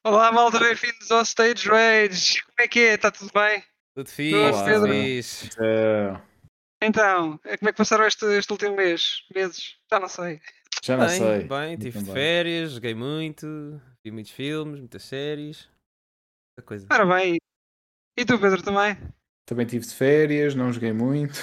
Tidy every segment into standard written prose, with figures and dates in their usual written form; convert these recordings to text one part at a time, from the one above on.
Olá, malta, bem-vindos ao Stage Rage. Como é que é? Está tudo bem? Tudo fixe, Tudo, tudo Pedro? fixe. Então, como é que passaram este último mês? Meses? Já não sei. Já não Bem, sei. bem, Eu tive de também. férias, joguei muito, vi muitos filmes, muitas séries, muita coisa. Ora bem, e tu, Pedro, também? Também tive de férias, não joguei muito.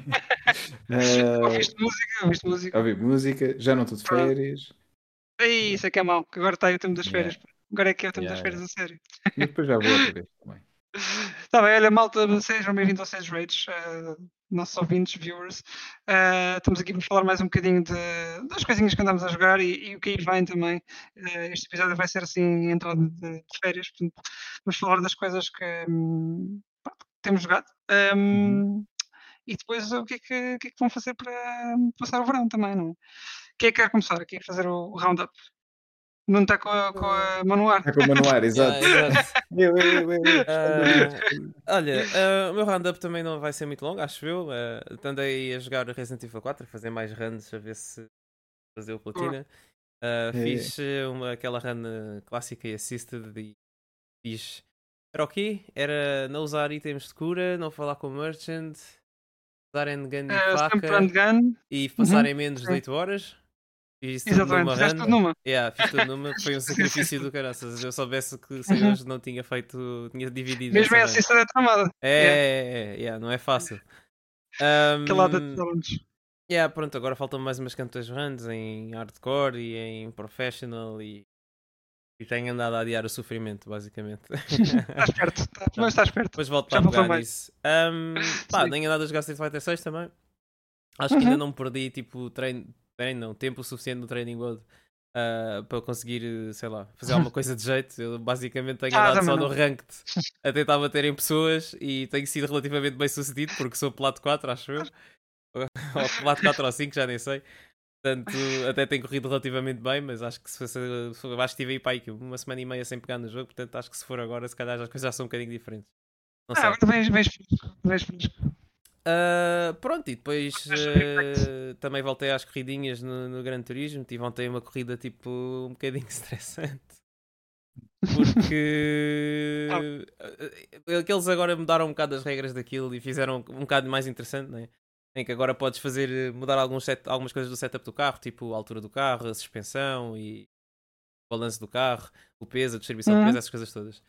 Ouviste música? Ouviste música? Ouvi música, já não estou de Pronto. férias. Ei, isso é que é mau, que agora está aí o tempo das Yeah, férias. Pá. Agora é que é o tempo das yeah, férias yeah. a sério. Mas depois já vou outra vez também. Está bem, olha, malta, sejam bem-vindos ao Stage Rage, nossos ouvintes, viewers. Estamos aqui para falar mais um bocadinho das coisinhas que andamos a jogar e o que aí vem também. Este episódio vai ser assim, em entrada de férias, portanto, vamos falar das coisas pronto, que temos jogado. Uhum. E depois o que é que vão fazer para passar o verão também, não é? Quem é que quer começar aqui a fazer o roundup? Não está com a mão no ar. Está com o manuar, exato. Exato. Eu. Olha, o meu roundup também não vai ser muito longo, acho eu. Andei a jogar Resident Evil 4, a fazer mais runs, a ver se fazer o platina. Fiz aquela run clássica e assisted e fiz. Era o quê? Era não usar itens de cura, não falar com o merchant, usar handgun e Sempre faca handgun. e passar em Uhum, menos de sim. 8 horas. Fiz isso tudo Exatamente, numa fizeste run. tudo numa. Yeah, fiz tudo numa. Foi um sacrifício do caraças. Eu soubesse que se Uhum. hoje não tinha feito, tinha dividido Mesmo essa é run. assim, é tramada. Yeah. Yeah, não é fácil. Aquele lado da Um, challenge. yeah, pronto, agora faltam mais umas cantas runs em hardcore e em professional e tenho andado a adiar o sofrimento, basicamente. Estás perto, mas estás perto. Depois volto Já a faltou pegar mais. nisso. Sim. Tenho andado a jogar Street Fighter 6 também. Acho que ainda Uhum. não perdi tipo tempo suficiente no training mode para conseguir, sei lá, fazer alguma coisa de jeito. Eu basicamente tenho andado Também só no não. ranked a tentar bater em pessoas e tenho sido relativamente bem sucedido porque sou Plato 4, acho eu. Ou Plato 4 ou 5, já nem sei. Portanto, até tem corrido relativamente bem, mas acho que se fosse, acho que estive aí para aí uma semana e meia sem pegar no jogo, portanto acho que se for agora, se calhar as coisas já são um bocadinho diferentes. Não sei. Agora vens fresco. Vens fresco. Pronto, e depois Mas reflexo. também voltei às corridinhas no Gran Turismo. Tive ontem uma corrida tipo um bocadinho estressante. Porque aqueles agora mudaram um bocado as regras daquilo e fizeram um bocado mais interessante, né? Em que agora podes fazer mudar algumas coisas do setup do carro, tipo a altura do carro, a suspensão e o balanço do carro, o peso, a distribuição de peso, Uhum. essas coisas todas.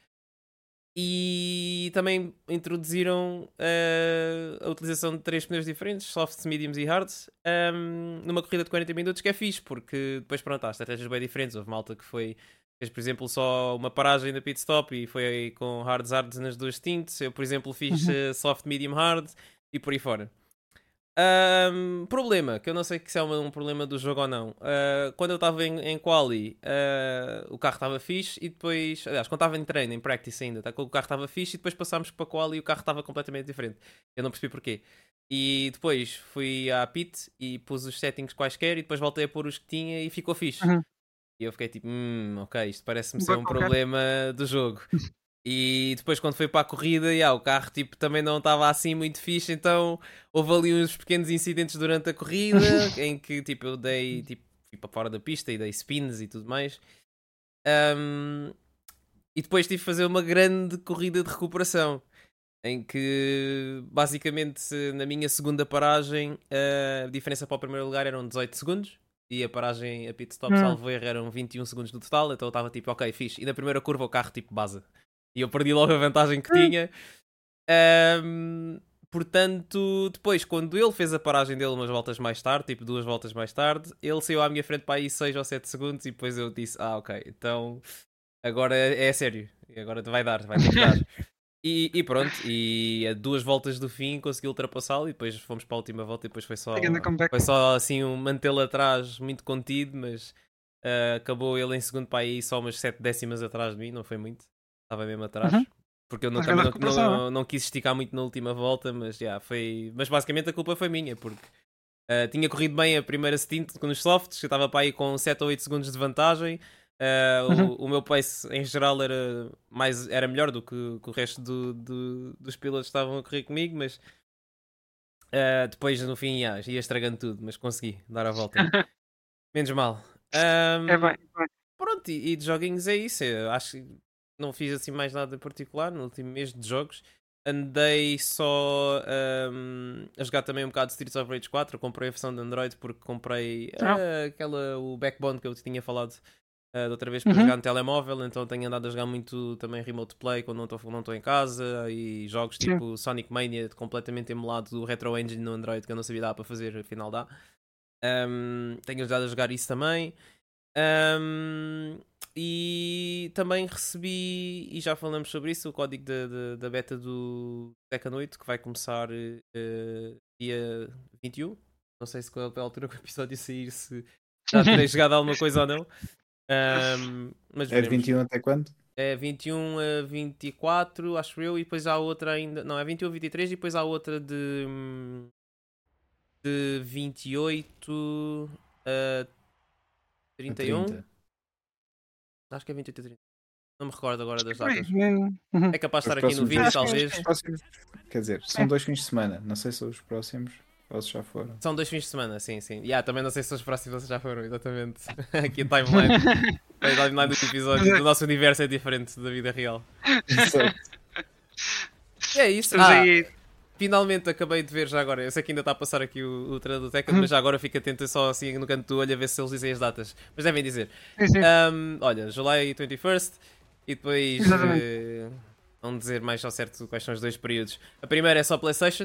E também introduziram a utilização de 3 pneus diferentes, softs, mediums e hards, numa corrida de 40 minutos, que é fixe, porque depois pronto, há estratégias bem diferentes. Houve malta que fez, por exemplo, só uma paragem da pit stop e foi com hards nas duas stints. Eu, por exemplo, fiz Uhum. soft, medium, hard e por aí fora. Problema, que eu não sei se é um problema do jogo ou não. Quando eu estava em quali, o carro estava fixe e depois, aliás, quando estava em treino, em practice ainda, o carro estava fixe e depois passámos para quali e o carro estava completamente diferente. Eu não percebi porquê. E depois fui à pit e pus os settings quaisquer e depois voltei a pôr os que tinha e ficou fixe. Uhum. E eu fiquei tipo, ok, isto parece-me ser Bug um qualquer. problema do jogo. E depois quando foi para a corrida, o carro tipo, também não estava assim muito fixe, então houve ali uns pequenos incidentes durante a corrida em que tipo, eu dei, tipo, fui para fora da pista e dei spins e tudo mais. Um, e depois tive de fazer uma grande corrida de recuperação em que basicamente na minha segunda paragem a diferença para o primeiro lugar eram 18 segundos e a paragem, a pit stop, Uhum. salvo erro, eram 21 segundos no total, então eu estava tipo, ok, fixe. E na primeira curva o carro tipo baza. E eu perdi logo a vantagem que tinha. Portanto, depois, quando ele fez a paragem dele umas voltas mais tarde, tipo 2 voltas mais tarde, ele saiu à minha frente para aí 6 ou 7 segundos e depois eu disse, ok, então agora é sério. E agora vai ter que dar. E pronto, e a 2 voltas do fim consegui ultrapassá-lo e depois fomos para a última volta e depois foi Taking comeback. só assim um mantê-lo atrás muito contido, mas acabou ele em segundo para aí só umas 7 décimas atrás de mim, não foi muito, estava mesmo atrás. Uhum. Porque eu Mas também grande recuperação, não é? não quis esticar muito na última volta, mas foi. Mas basicamente a culpa foi minha, porque tinha corrido bem a primeira stint com os softs, eu estava para aí com 7 ou 8 segundos de vantagem. Uhum. O meu pace em geral era melhor do que o resto dos pilotos que estavam a correr comigo, mas depois no fim ia estragando tudo, mas consegui dar a volta. Menos mal. É bem, é bem. pronto, e de joguinhos é isso. Eu acho que não fiz assim mais nada em particular no último mês de jogos. Andei só a jogar também um bocado de Streets of Rage 4. Eu comprei a versão de Android porque comprei o Backbone que eu tinha falado da outra vez para jogar no telemóvel. Então tenho andado a jogar muito também Remote Play quando não estou em casa. E jogos tipo Sonic Mania completamente emulado do Retro Engine no Android que eu não sabia dar para fazer, afinal dá. Tenho ajudado a jogar isso também. E também recebi, e já falamos sobre isso, o código da beta do Tekken 8 que vai começar dia 21. Não sei se qual é a altura que o episódio sair, se já terei jogado alguma coisa ou não. Mas É de veremos. 21 até quando? É 21 a 24, acho eu, e depois há outra ainda. Não, é 21 a 23 e depois há outra de 28 a 31. 30. Acho que é 28 a 30. Não me recordo agora das Por aí, datas. uhum. É capaz de Os estar aqui no próximos vídeo, dias, talvez. os próximos- quer dizer, são 2 fins de semana. Não sei se os próximos ou se já foram. São 2 fins de semana, sim, sim. Também não sei se os próximos já foram, exatamente. Aqui a timeline. A timeline do episódio do nosso universo é diferente da vida real. Exato. E é isso. Estamos aí. Finalmente acabei de ver já agora. Eu sei que ainda está a passar aqui o trailer do Tekken, mas já agora fico atento só assim no canto do olho a ver se eles dizem as datas. Mas devem dizer. Sim. Olha, July 21st e depois vamos dizer mais ao certo quais são os 2 períodos. A primeira é só PlayStation.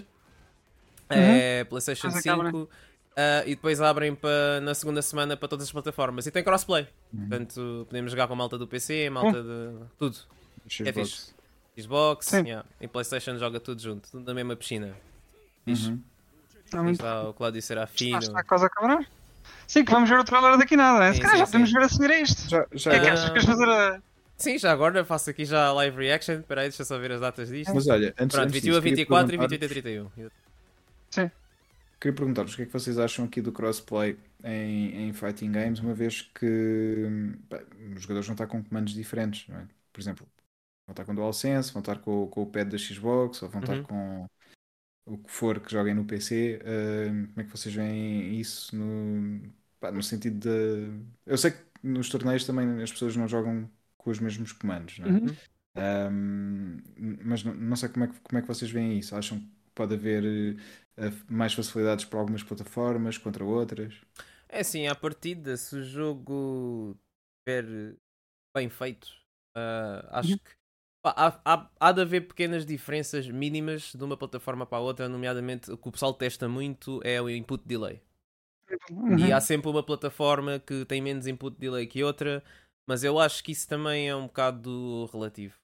É PlayStation 5. E depois abrem na segunda semana para todas as plataformas. E tem crossplay. Portanto, podemos jogar com a malta do PC, malta de tudo. É fixe. Xbox, e PlayStation joga tudo junto, tudo na mesma piscina. Fixe. Está o Cláudio Serafino. Está quase a acabar. Sim, que vamos ver o trailer daqui nada, né? Se calhar já podemos ver a seguir a isto. Já, O que é que achas? Queres fazer a. Sim, já agora faço aqui já a live reaction. Espera aí, deixa eu só ver as datas disto. Mas olha, Pronto, antes 21 a disso, queria 24 e perguntar- 28 a 31. Sim. Queria perguntar-vos o que é que vocês acham aqui do crossplay em fighting games, uma vez que os jogadores vão estar com comandos diferentes, não é? Por exemplo, vão estar com DualSense, vão estar com o pad da Xbox, ou vão estar com o que for que joguem no PC. Como é que vocês veem isso no sentido de... Eu sei que nos torneios também as pessoas não jogam com os mesmos comandos, não é? Mas não sei como é que vocês veem isso. Acham que pode haver mais facilidades para algumas plataformas contra outras? É assim, à partida, se o jogo estiver bem feito, acho que há de haver pequenas diferenças mínimas de uma plataforma para a outra, nomeadamente o que o pessoal testa muito é o input delay. E há sempre uma plataforma que tem menos input delay que outra, mas eu acho que isso também é um bocado relativo.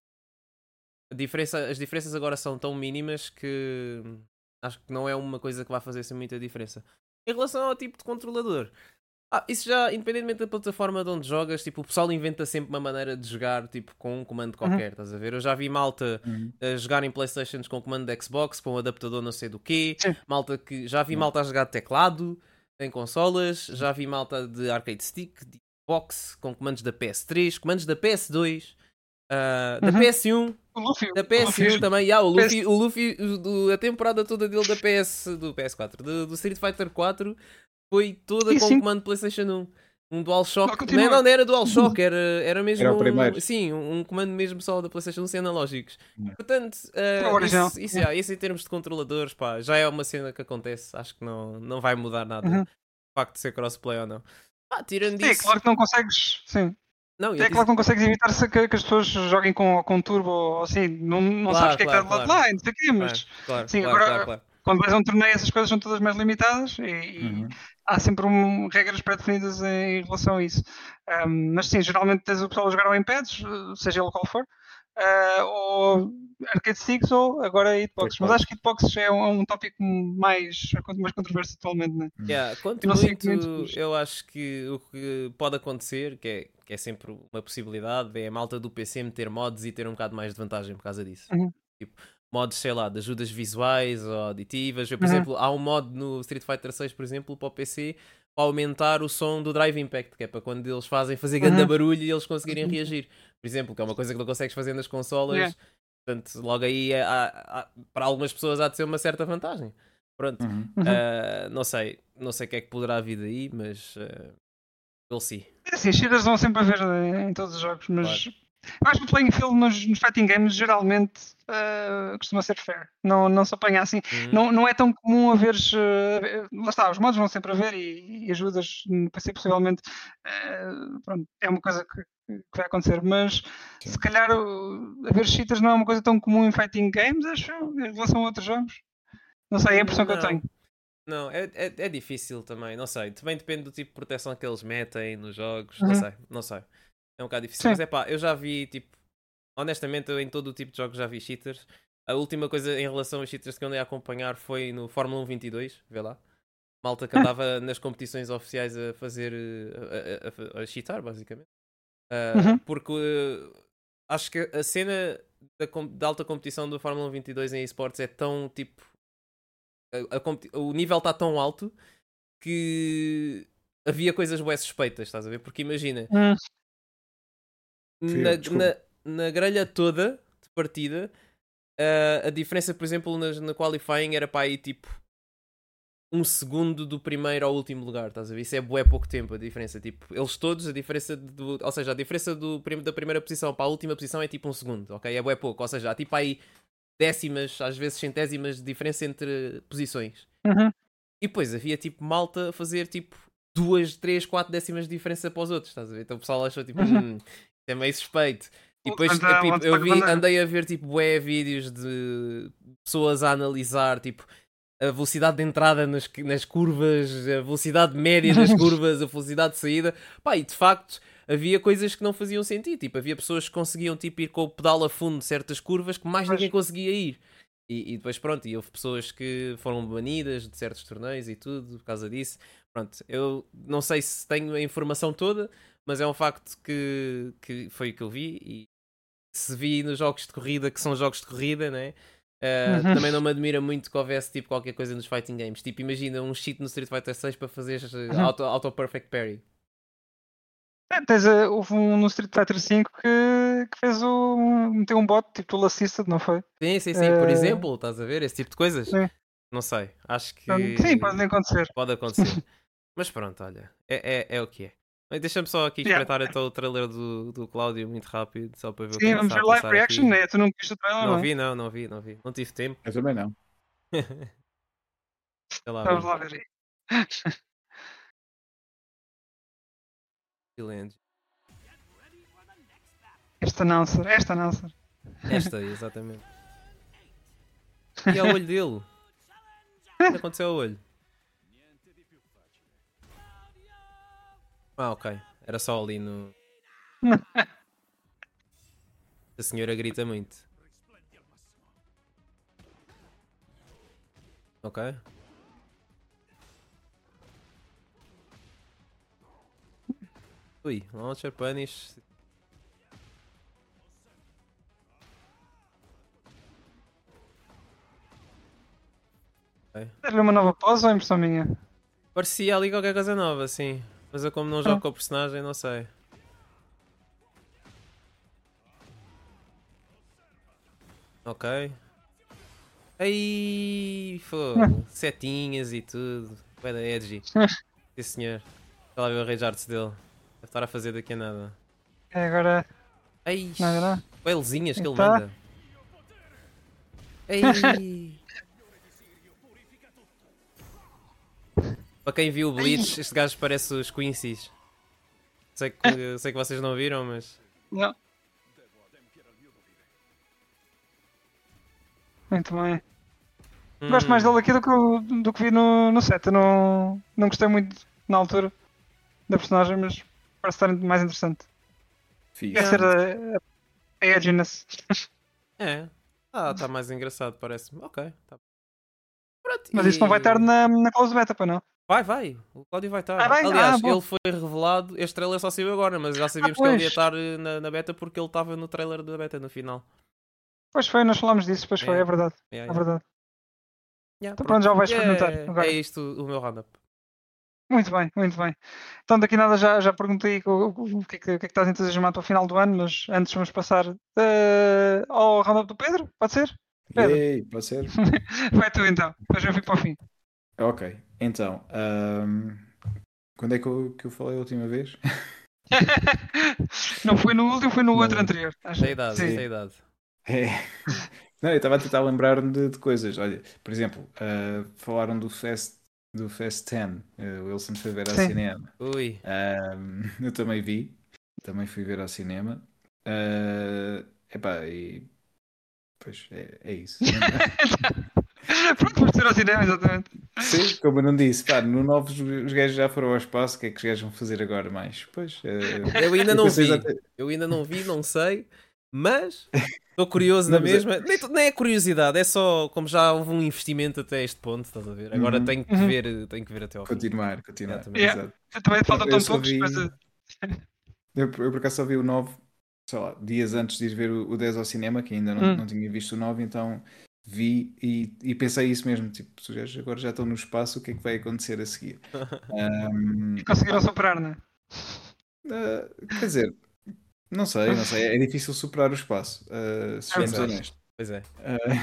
As diferenças agora são tão mínimas que acho que não é uma coisa que vai fazer assim muita diferença. Em relação ao tipo de controlador, isso já, independentemente da plataforma de onde jogas, tipo, o pessoal inventa sempre uma maneira de jogar tipo, com um comando qualquer, estás a ver? Eu já vi malta a jogar em Playstations com comando de Xbox, com um adaptador não sei do quê, já vi malta a jogar de teclado em consolas, já vi malta de arcade stick, de Xbox, com comandos da PS3, comandos da PS2, da PS1. Da PS1 também, o Luffy a temporada toda dele do PS4, do Street Fighter 4 foi toda com comando de PlayStation 1. Um DualShock, não era DualShock, era mesmo Era o primeiro. sim, um comando mesmo só da PlayStation 1 sem analógicos. Portanto, isso em termos de controladores, pá, já é uma cena que acontece, acho que não vai mudar nada. O facto de ser crossplay ou não. Tirando isso. É claro que não consegues. Sim. Não, claro que não consegues evitar que as pessoas joguem com turbo ou assim, não sabes o que é que está do lado de lá, não sei o quê, mas sim, agora quando vais a um torneio essas coisas são todas mais limitadas e há sempre regras pré-definidas em relação a isso. Mas sim, geralmente tens o pessoal a jogar ao impads, seja ele qual for, ou arcade sticks ou agora hitbox. Mas acho que hitbox é um tópico mais controverso atualmente, não é? Quanto muito, eu acho que o que pode acontecer, que é sempre uma possibilidade, é a malta do PC meter mods e ter um bocado mais de vantagem por causa disso. Tipo, mods, sei lá, de ajudas visuais ou auditivas. Por exemplo, há um mod no Street Fighter 6, por exemplo, para o PC, para aumentar o som do Drive Impact, que é para quando eles fazer grande barulho e eles conseguirem reagir. Por exemplo, que é uma coisa que não consegues fazer nas consolas. Portanto, logo aí, para algumas pessoas há de ser uma certa vantagem. Pronto. Não sei o que é que poderá vir daí, mas We'll see. É assim, cheaters vão sempre haver em todos os jogos, mas Claro. eu acho que o playing field nos fighting games geralmente costuma ser fair. Não se apanha assim. Uhum. Não é tão comum haveres. Lá está, os modos vão sempre haver e ajudas no PC possivelmente. Pronto, é uma coisa que vai acontecer, mas Sim. se calhar haver cheaters não é uma coisa tão comum em fighting games, acho eu, em relação a outros jogos. Não sei, é a impressão que eu Não. tenho. Não, é difícil também, não sei. Também depende do tipo de proteção que eles metem nos jogos, Uhum. não sei. É um bocado difícil. Sim. Mas é pá, eu já vi, tipo, honestamente, eu em todo o tipo de jogos já vi cheaters. A última coisa em relação aos cheaters que eu andei a acompanhar foi no Fórmula 1 22, vê lá. Malta que andava nas competições oficiais a fazer, a cheatar, basicamente. Uhum. Porque acho que a cena da alta competição do Fórmula 1 22 em esportes é tão, tipo, o nível está tão alto que havia coisas bué suspeitas, estás a ver? Porque imagina, Hum. na, Desculpa. na grelha toda de partida, a diferença, por exemplo, na qualifying era para aí tipo 1 segundo do primeiro ao último lugar, estás a ver? Isso é bué pouco tempo a diferença. Tipo, eles todos, a diferença ou seja, a diferença da primeira posição para a última posição é tipo 1 segundo, ok? É bué pouco, ou seja, há tipo aí décimas, às vezes centésimas de diferença entre posições. Uhum. E depois havia tipo malta a fazer tipo 2, 3, 4 décimas de diferença para os outros, estás a ver? Então o pessoal achou tipo, isto é meio suspeito. E depois tipo, andei a ver tipo bué vídeos de pessoas a analisar tipo a velocidade de entrada nas curvas, a velocidade média nas curvas, a velocidade de saída. Pá, e de facto havia coisas que não faziam sentido. Tipo, havia pessoas que conseguiam tipo, ir com o pedal a fundo de certas curvas que mais ninguém conseguia ir. E depois pronto, e houve pessoas que foram banidas de certos torneios e tudo por causa disso. Pronto, eu não sei se tenho a informação toda, mas é um facto que foi o que eu vi. E se vi nos jogos de corrida, que são jogos de corrida, né? Também não me admira muito que houvesse tipo qualquer coisa nos fighting games. Tipo, imagina um cheat no Street Fighter 6 para fazer auto-perfect parry. Houve um no Street Fighter V que fez meteu um bot tipo tool assisted, não foi? Sim, por exemplo, estás a ver? Esse tipo de coisas. Sim. Não sei, acho Sim, pode que acontecer. pode acontecer. Mas pronto, olha, é o que é. Mas deixa-me só aqui espreitar então o trailer do Cláudio muito rápido, só para ver o que Sim, é que vamos está a ver live passar reaction, aqui. né? Tu não viste o trailer, não é? Não vi. Não tive tempo. Eu também não. Sei lá Vamos ver. lá ver aí. Silêncio. Esta announcer. Esta aí, exatamente. E é o olho dele. O que aconteceu ao olho? Ah, ok. Era só ali no. A senhora grita muito. Ok. Ui, launcher punish. Okay. Era uma nova pose ou é impressão minha? Parecia ali qualquer coisa nova, sim. Mas eu como não jogo com o personagem, não sei. Ok. Aí, fogo. Setinhas e tudo. Vai da edgy. Sim senhor. Está lá ver o Rage Arts dele. Deve estar a fazer daqui a nada. É, agora. Ai, Não. belezinhas que ele Tá. manda. Ei. Para quem viu o Bleach, este gajo parece os Quincy's. Sei que vocês não viram, mas. Não. Muito bem. Gosto mais dele aqui do que vi no set. Eu não gostei muito na altura da personagem, mas parece estar mais interessante. Fixe. Quer ser a edginess. É. Ah, está mais engraçado, parece-me. Ok. Tá. Pronto, Mas isso não vai estar na close beta, para não? Vai. O Cláudio vai estar. Ah, vai? Aliás, Bom. ele foi revelado. Este trailer só saiu agora, mas já sabíamos que ele ia estar na beta porque ele estava no trailer da beta no final. Pois foi, nós falámos disso, pois foi, é verdade. É verdade. Então pronto, já o vais experimentar agora. É isto o meu roundup. Muito bem. Então daqui nada já perguntei o que é que estás entusiasmado para o final do ano, mas antes vamos passar ao roundup do Pedro, pode ser? Pedro. Yay, pode ser? Vai tu então, depois eu fico para o fim. Ok, então, Quando é que eu falei a última vez? Não foi no último, foi no Não outro lembro. anterior. Tem idade, Sim. tem idade. É. Não, eu estava a tentar lembrar-me de coisas. Olha, por exemplo, falaram do Fast 10. O Wilson foi ver ao Sim. cinema. Ui. Eu também vi. Também fui ver ao cinema. Epá, e pois é isso. Pronto, por ser ao cinema, exatamente. Sim, como eu não disse, pá, no Novos os gajos já foram ao espaço, o que é que os gajos vão fazer agora mais? Pois, Eu ainda eu não pensei vi. Eu ainda não vi, não sei. Mas estou curioso na Não, mas mesma. Nem é curiosidade, é só como já houve um investimento até este ponto, estás a ver? Agora Uhum. tenho que ver até ao fim. Continuar. Exatamente. Yeah. Exato. Também Não, faltam eu tão só poucos, mas. vi. Eu por acaso só vi o 9, sei lá, dias antes de ir ver o 10 ao cinema, que ainda não tinha visto o 9, então vi e pensei isso mesmo, tipo, se os gajos agora já estão no espaço, o que é que vai acontecer a seguir? E conseguiram Pá, superar, não é? quer dizer, não sei, é difícil superar o espaço, se Pois formos é, honestos. pois é.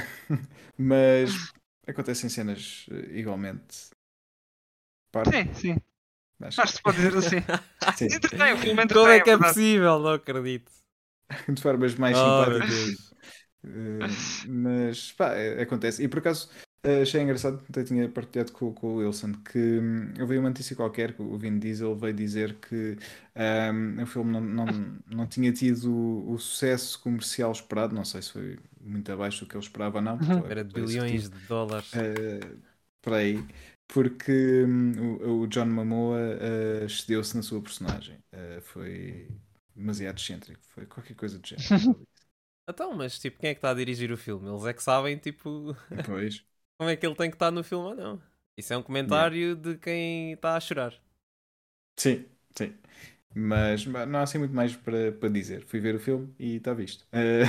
Mas acontecem cenas igualmente parvas, Sim, sim. acho Acho que se pode dizer assim. que sim, Entretém, o filme Como entretém, é é que é verdade. possível? Não acredito. de formas mais Oh, meu simpáticas. Deus. Mas pá, acontece. E por acaso achei engraçado, até tinha partilhado com o Wilson, que eu vi uma notícia qualquer que o Vin Diesel veio dizer que o filme não tinha tido o sucesso comercial esperado. Não sei se foi muito abaixo do que ele esperava ou não, porque ele Era de é executivo bilhões de dólares. por aí. Porque o John Momoa excedeu-se na sua personagem. Foi demasiado excêntrico. Foi qualquer coisa do género. Que ele disse. Então, mas tipo, quem é que está a dirigir o filme? Eles é que sabem, tipo, Depois. como é que ele tem que estar no filme ou não. Isso é um Yeah. comentário de quem está a chorar. Sim, sim. Mas não há assim muito mais para dizer. Fui ver o filme e está visto.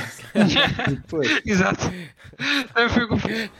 Depois, Exato. Também foi o que eu fiz.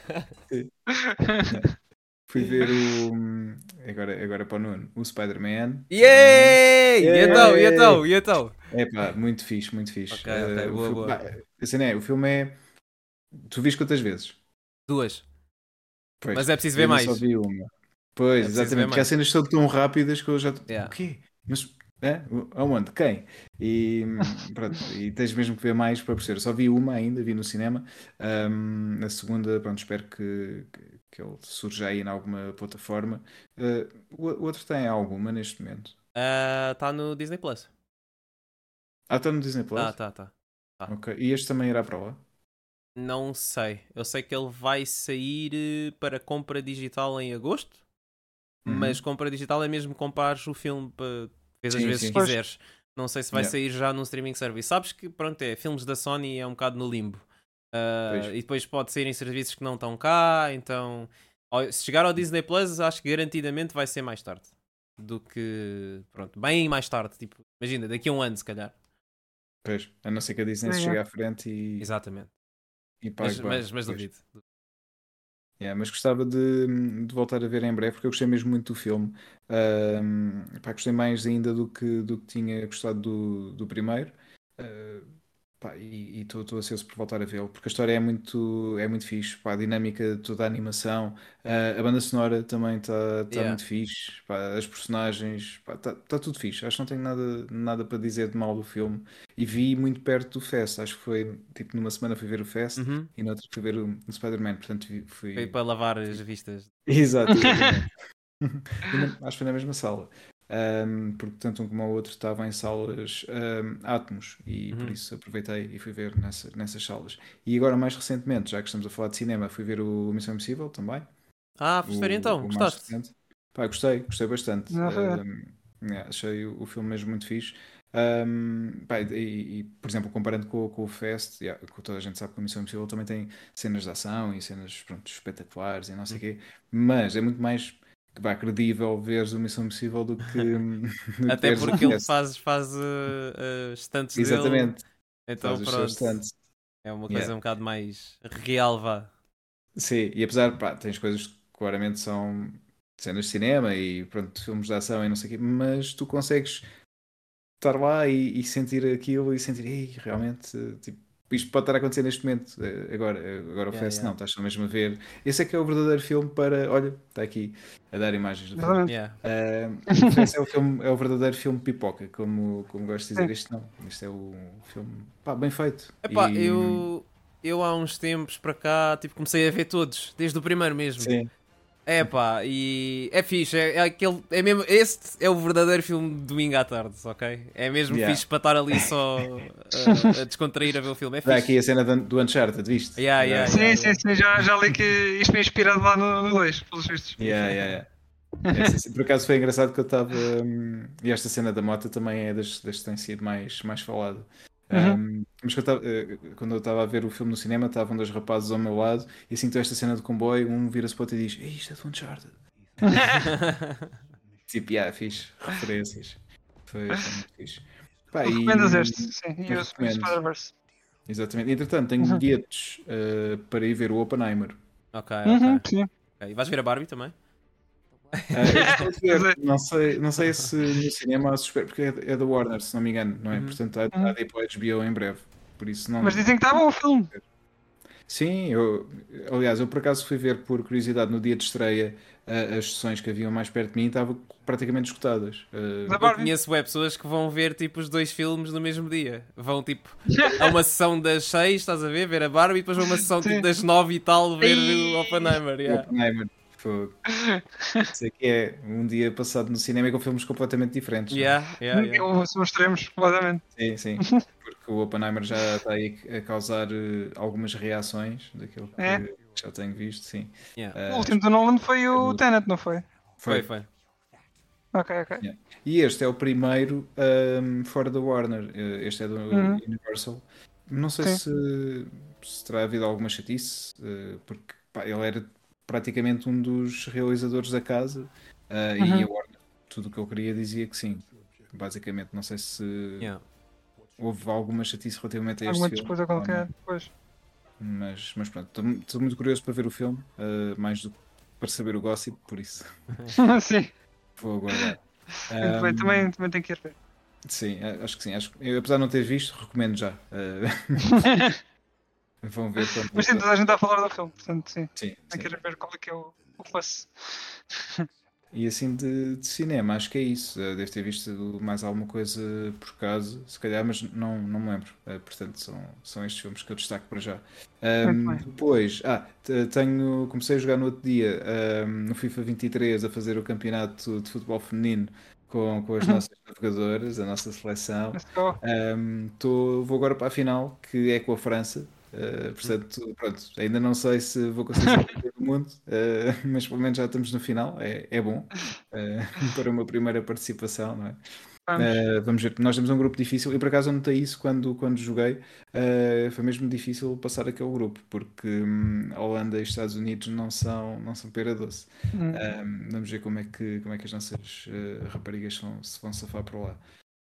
fui ver o. Agora para o Nuno. O Spider-Man. Yay! E então, e então, Yay! e então? Epá, muito fixe, muito fixe. Ok, ok, O boa, filme, boa. assim, o filme é. Tu viste quantas vezes? Duas. Mas Pois, é preciso eu ver ainda só mais. vi uma. Pois, É preciso ver exatamente, porque as mais. cenas são tão rápidas que eu já. O Yeah. quê? Mas. Aonde? Quem? E pronto, e tens mesmo que ver mais para perceber. Eu só vi uma ainda, vi no cinema. A segunda, pronto, espero que ele surja aí em alguma plataforma. O outro tem alguma neste momento? Tá no Disney Plus. Está no Disney Tá, Plus? tá, tá. Tá. Ok. E este também irá para lá? Não sei. Eu sei que ele vai sair para compra digital em agosto. Mas Uhum. compra digital é mesmo comprares o filme para ver as Sim, vezes que sim. Pois. quiseres. Não sei se vai Yeah. sair já num streaming service. Sabes que, pronto, filmes da Sony é um bocado no limbo. Pois. E depois pode sair em serviços que não estão cá. Então, se chegar ao Disney Plus, acho que garantidamente vai ser mais tarde. Do que, pronto, bem mais tarde. Tipo, imagina, daqui a um ano, se calhar. Pois. A não ser que a Disney se É, chegue é. à frente Exatamente. e Mas, pague bem. mas, mas Pois. duvido. Yeah, mas gostava de voltar a ver em breve porque eu gostei mesmo muito do filme. Pá, gostei mais ainda do que tinha gostado do primeiro. Ah, pá, e estou ansioso por voltar a vê-lo porque a história é muito fixe. Pá, a dinâmica, toda a animação, a banda sonora também está Yeah. muito fixe. Pá, as personagens, está tudo fixe. Acho que não tenho nada para dizer de mal do filme. E vi muito perto do Fest. Acho que foi tipo numa semana fui ver o Fest Uhum. e noutra fui ver o Spider-Man. Portanto, Foi para lavar as vistas. Exato, exatamente. Acho que foi na mesma sala. Porque tanto um como o outro estavam em salas Atmos e por Uhum. isso aproveitei e fui ver nessas salas. E agora, mais recentemente, já que estamos a falar de cinema, fui ver o Missão Impossível também, Foste ver então? o mais Gostaste? recente. Pá, gostei bastante. Não foi. Yeah, achei o filme mesmo muito fixe. Pá, por exemplo, comparando com o Fast, yeah, que toda a gente sabe que o Missão Impossível também tem cenas de ação e cenas pronto, espetaculares e não sei o quê, mas é muito mais credível veres o Missão Impossível do que, do que Até veres o porque ele Fast. faz stunts dele. Exatamente, Então faz os seus pronto. stunts. É uma coisa Yeah. um bocado mais real, vá. Sim, e apesar, pá, tens coisas que claramente são cenas de cinema e pronto, filmes de ação e não sei o quê, mas tu consegues estar lá e sentir aquilo e sentir, ei, realmente, tipo, isto pode estar a acontecer neste momento. Agora o Fest não, estás só mesmo a ver. Esse é que é o verdadeiro filme para. Olha, está aqui a dar imagens do filme. O Fest é o verdadeiro filme pipoca, como gosto de dizer. Este não. Este é o filme bem feito. Epá, eu há uns tempos para cá tipo, comecei a ver todos, desde o primeiro mesmo. Sim. É pá, e é fixe, é mesmo, este é o verdadeiro filme de domingo à tarde, ok? É mesmo fixe para estar ali só a descontrair a ver o filme. É fixe. Dá aqui a cena do Uncharted, viste? Sim, já li que isto foi inspirado lá no 2, pelos vistos. Sim. Por acaso foi engraçado que eu estava. E esta cena da moto também é das que tem sido mais falado. Mas quando eu estava a ver o filme no cinema, estavam dois rapazes ao meu lado e assim que esta cena do comboio, um vira-se para o outro e diz: Ei, isto é do Uncharted. Tipo, fixe, referências. Foi muito fixe. Recomendas este, sim, e o Spider-Verse. Exatamente. Entretanto, tenho bilhetes para ir ver o Oppenheimer. Ok. E vais ver a Barbie também? Não sei se no cinema porque é da Warner, se não me engano, não é? Portanto, há de ir para o HBO em breve. Por isso não... Mas dizem que está bom o filme. Sim, aliás, eu por acaso fui ver por curiosidade no dia de estreia as sessões que haviam mais perto de mim e estavam praticamente esgotadas. Eu conheço pessoas que vão ver tipo os dois filmes no mesmo dia. Vão tipo a uma sessão das 6, estás a ver a Barbie, e depois a uma sessão tipo, das 9 e tal ver o Oppenheimer. Sei que é um dia passado no cinema com filmes completamente diferentes. São extremos, completamente. Sim, porque o Oppenheimer já está aí a causar algumas reações daquilo que já tenho visto, sim. O último do Nolan foi o Tenet, não foi? Foi. Ok. E este é o primeiro fora da Warner. Este é do Universal. Não sei se terá havido alguma chatice, porque ele era praticamente um dos realizadores da casa e a Warner, tudo o que eu queria dizia que sim. Basicamente, não sei se houve alguma chatice relativamente a este alguma filme. Disputa qualquer, pois. Mas pronto, estou muito curioso para ver o filme, mais do que para saber o gossip, por isso. Sim. Vou aguardar. Muito bem, também tenho que ir ver. Sim, acho que sim. Eu, apesar de não ter visto, recomendo já. Vão ver quando. Mas sim, toda a gente está a falar do filme, portanto, sim. Sim. Quero ver qual é que é o fuss. E assim de cinema, acho que é isso. Devo ter visto mais alguma coisa por acaso, se calhar, mas não me lembro. Portanto, são estes filmes que eu destaco para já. Depois, comecei a jogar no outro dia, no FIFA 23, a fazer o campeonato de futebol feminino com as nossas navegadoras, a nossa seleção. Vou agora para a final, que é com a França. Portanto, pronto, ainda não sei se vou conseguir ser campeão do mundo, mas pelo menos já estamos no final, é bom para uma primeira participação, não é? Vamos ver, nós temos um grupo difícil e por acaso eu notei isso quando joguei, foi mesmo difícil passar aquele grupo, porque a Holanda e os Estados Unidos não são pera doce. Vamos ver como é que as nossas raparigas se vão safar por lá.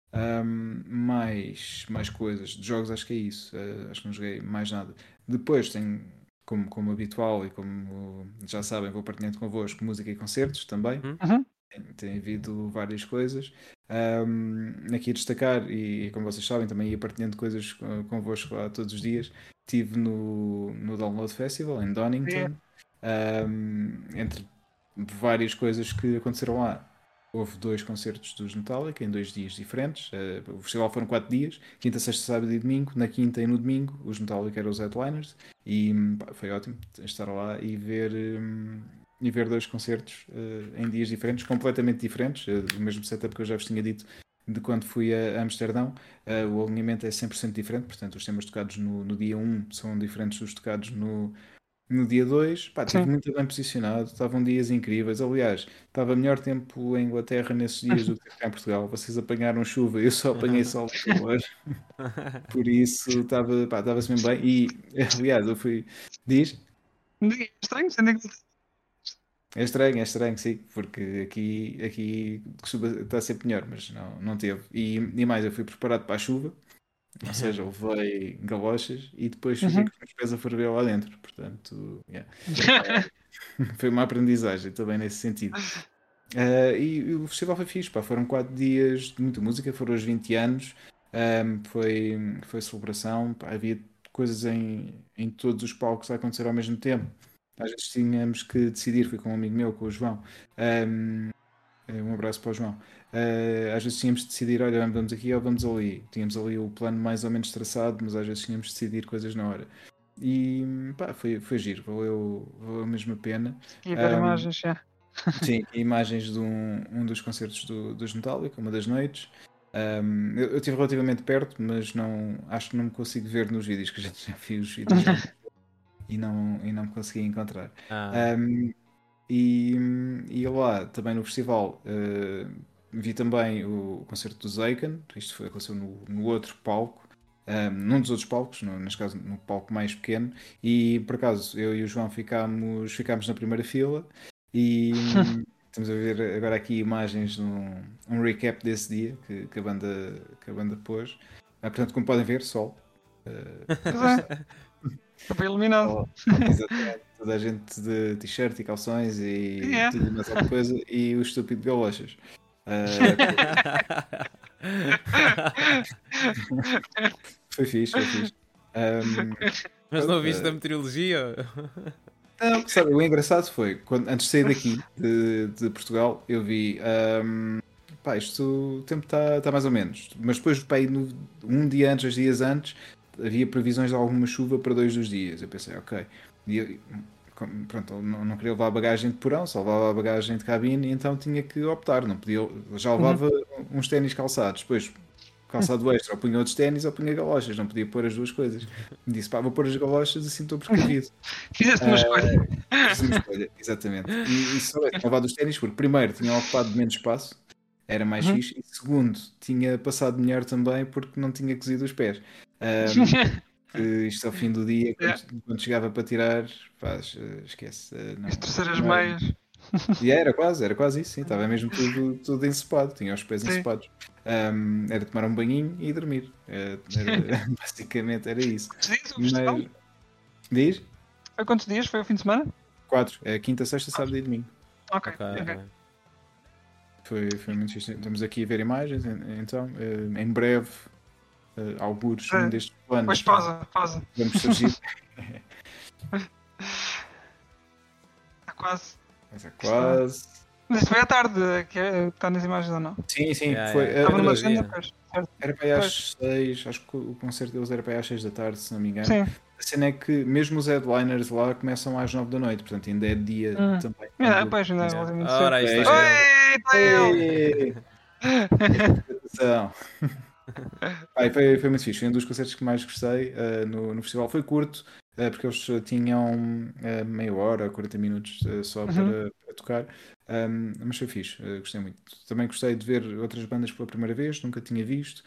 Mais coisas de jogos, acho que é isso. Acho que não joguei mais nada. Depois tenho, como habitual e como já sabem, vou partilhando convosco música e concertos também. Tem havido várias coisas. Aqui a destacar, e como vocês sabem, também ia partilhando coisas convosco lá todos os dias. Estive no Download Festival em Donington. Entre várias coisas que aconteceram lá. Houve 2 concertos dos Metallica em 2 dias diferentes. O festival foram 4 dias, quinta, sexta, sábado e domingo. Na quinta e no domingo os Metallica eram os headliners e foi ótimo estar lá e ver 2 concertos em dias diferentes, completamente diferentes, do mesmo setup que eu já vos tinha dito de quando fui a Amsterdão. O alinhamento é 100% diferente, portanto os temas tocados no dia 1 são diferentes dos tocados no dia 2, estive muito bem posicionado, estavam dias incríveis. Aliás, estava melhor tempo em Inglaterra nesses dias do que cá em Portugal. Vocês apanharam chuva, eu só apanhei sol e calor. Por isso, estava-se mesmo bem. E, aliás, eu fui. Diz? É estranho, sendo Inglaterra. É estranho, sim, porque aqui costuma estar sempre melhor, mas não teve. E mais, eu fui preparado para a chuva. Ou seja, levei galochas e depois fiquei com os pés a ferver lá dentro. Portanto, foi uma aprendizagem também nesse sentido. E o festival foi fixe, foram 4 dias de muita música, foram os 20 anos, foi celebração, havia coisas em todos os palcos a acontecer ao mesmo tempo. Às vezes tínhamos que decidir, fui com um amigo meu, com o João. Um abraço para o João. Às vezes tínhamos de decidir, olha, vamos aqui ou vamos ali. Tínhamos ali o plano mais ou menos traçado, mas às vezes tínhamos de decidir coisas na hora. E pá, foi giro, valeu mesmo a pena. E ver Um, imagens, já. Sim, imagens de um dos concertos dos Metallica, uma das noites. Eu estive relativamente perto, mas acho que não me consigo ver nos vídeos, que a gente já vi os vídeos e não me consegui encontrar. E lá, também no festival, vi também o concerto do Zaken. Isto aconteceu no outro palco, num dos outros palcos, neste caso no palco mais pequeno. E por acaso eu e o João ficámos na primeira fila. E estamos a ver agora aqui imagens, um recap desse dia que a banda pôs. Portanto, como podem ver, sol. Foi eliminado. Sol, exatamente. Toda a gente de t-shirt e calções e tudo mais alguma coisa. E o estúpido de galochas. Foi fixe. Mas não viste a meteorologia? Não, sabe, o engraçado foi, antes de sair daqui, de Portugal, eu vi, pá, o tempo está mais ou menos, mas depois, pá, um dia antes, 2 dias antes, havia previsões de alguma chuva para 2 dos dias. Eu pensei, ok, pronto, não queria levar a bagagem de porão, só levava a bagagem de cabine, e então tinha que optar, não podia, já levava uns ténis calçados, depois calçado extra, ou punha outros ténis ou punha galochas, não podia pôr as duas coisas. Disse, pá, vou pôr as galochas, assim estou precavido. Fizeste uma escolha. Fiz uma escolha, exatamente. E só tinha levado os ténis porque, primeiro, tinham ocupado menos espaço, era mais fixe, e segundo, tinha passado melhor também porque não tinha cozido os pés. Isto ao fim do dia, quando chegava para tirar, pá, esquece. As terceiras meias. E era quase isso, sim, estava mesmo tudo ensopado, tinha os pés ensopados. Era tomar um banhinho e dormir. Basicamente era isso. Quantos dias o festival? Diz? Foi quantos dias? Foi o fim de semana? 4. Quinta, sexta, sábado e domingo. Ok. Foi muito fixe. Estamos aqui a ver imagens, então em breve, algures um destes planos. Pois pausa. Vamos surgir. Está quase. Mas é quase. Mas isso foi à tarde, que está nas imagens ou não? Sim, Yeah, foi. yeah. Estava numa dia. agenda, pois. Certo. Era para aí às 6, acho que o concerto deles era para aí às 6 da tarde, se não me engano. Sim. A cena é que mesmo os headliners lá começam às 9 da noite, portanto ainda é dia também. Pois, ainda é relativamente cedo. Ora, aí está. Oi, está ele! Atenção. Foi muito fixe. Foi um dos concertos que mais gostei no festival. Foi curto, porque eles tinham meia hora, 40 minutos só para tocar. Mas foi fixe, gostei muito. Também gostei de ver outras bandas pela primeira vez, nunca tinha visto.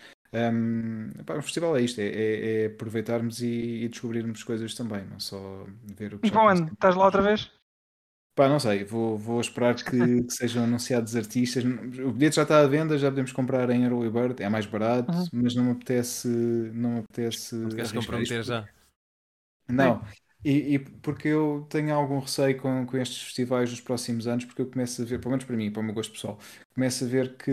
O festival é isto, é aproveitarmos e descobrirmos coisas também, não só ver o que E já para onde? conhecemos. Estás lá outra vez? Pá, não sei, vou esperar que sejam anunciados artistas. O bilhete já está à venda, já podemos comprar em Early Bird, é mais barato, mas não me apetece Não te queres arriscar comprometer isto. já? Não, e porque eu tenho algum receio com estes festivais nos próximos anos, porque eu começo a ver, pelo menos para mim, para o meu gosto pessoal, começo a ver que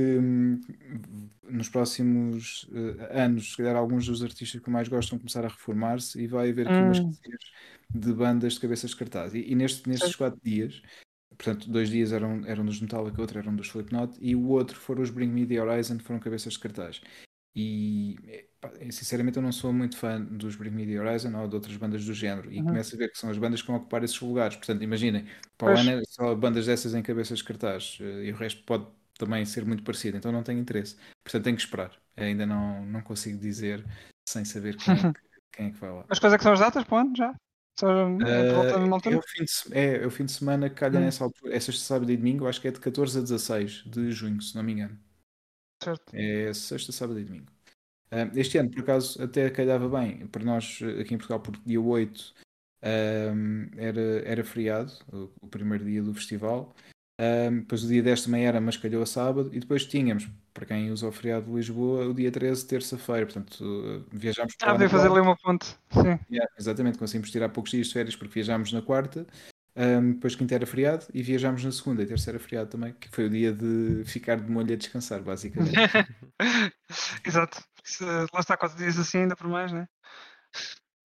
nos próximos anos, se calhar alguns dos artistas que eu mais gosto vão começar a reformar-se e vai haver aqui umas escassez de bandas de cabeças de cartaz. E nestes 4 dias, portanto, 2 dias eram dos Metallica, outro eram dos Slipknot, e o outro foram os Bring Me The Horizon, que foram cabeças de cartaz. E pá, sinceramente eu não sou muito fã dos Bring Me The Horizon ou de outras bandas do género, e começo a ver que são as bandas que vão ocupar esses lugares. Portanto, imaginem, para o ano é só bandas dessas em cabeças de cartaz, e o resto pode também ser muito parecido, então não tenho interesse. Portanto, tenho que esperar. Ainda não consigo dizer sem saber quem é que vai lá. Mas quais é que são as datas para o ano já? Só por volta da mesma altura? É o fim de semana que calha nessa altura, é sexta, sábado e domingo, acho que é de 14 a 16 de junho, se não me engano. Certo. É sexta, sábado e domingo. Este ano, por acaso, até calhava bem para nós aqui em Portugal, porque dia 8 era feriado, o primeiro dia do festival. Depois o dia 10 também era, mas calhou a sábado. E depois tínhamos, para quem usa o feriado de Lisboa, o dia 13, terça-feira. Portanto, viajámos para lá devo fazer ali uma ponte. Sim. Exatamente, conseguimos tirar poucos dias de férias porque viajámos na quarta. Depois quinta era feriado e viajámos na segunda e terça era feriado também, que foi o dia de ficar de molho a descansar, basicamente. Exato. Lá está 4 dias assim, ainda por mais, né?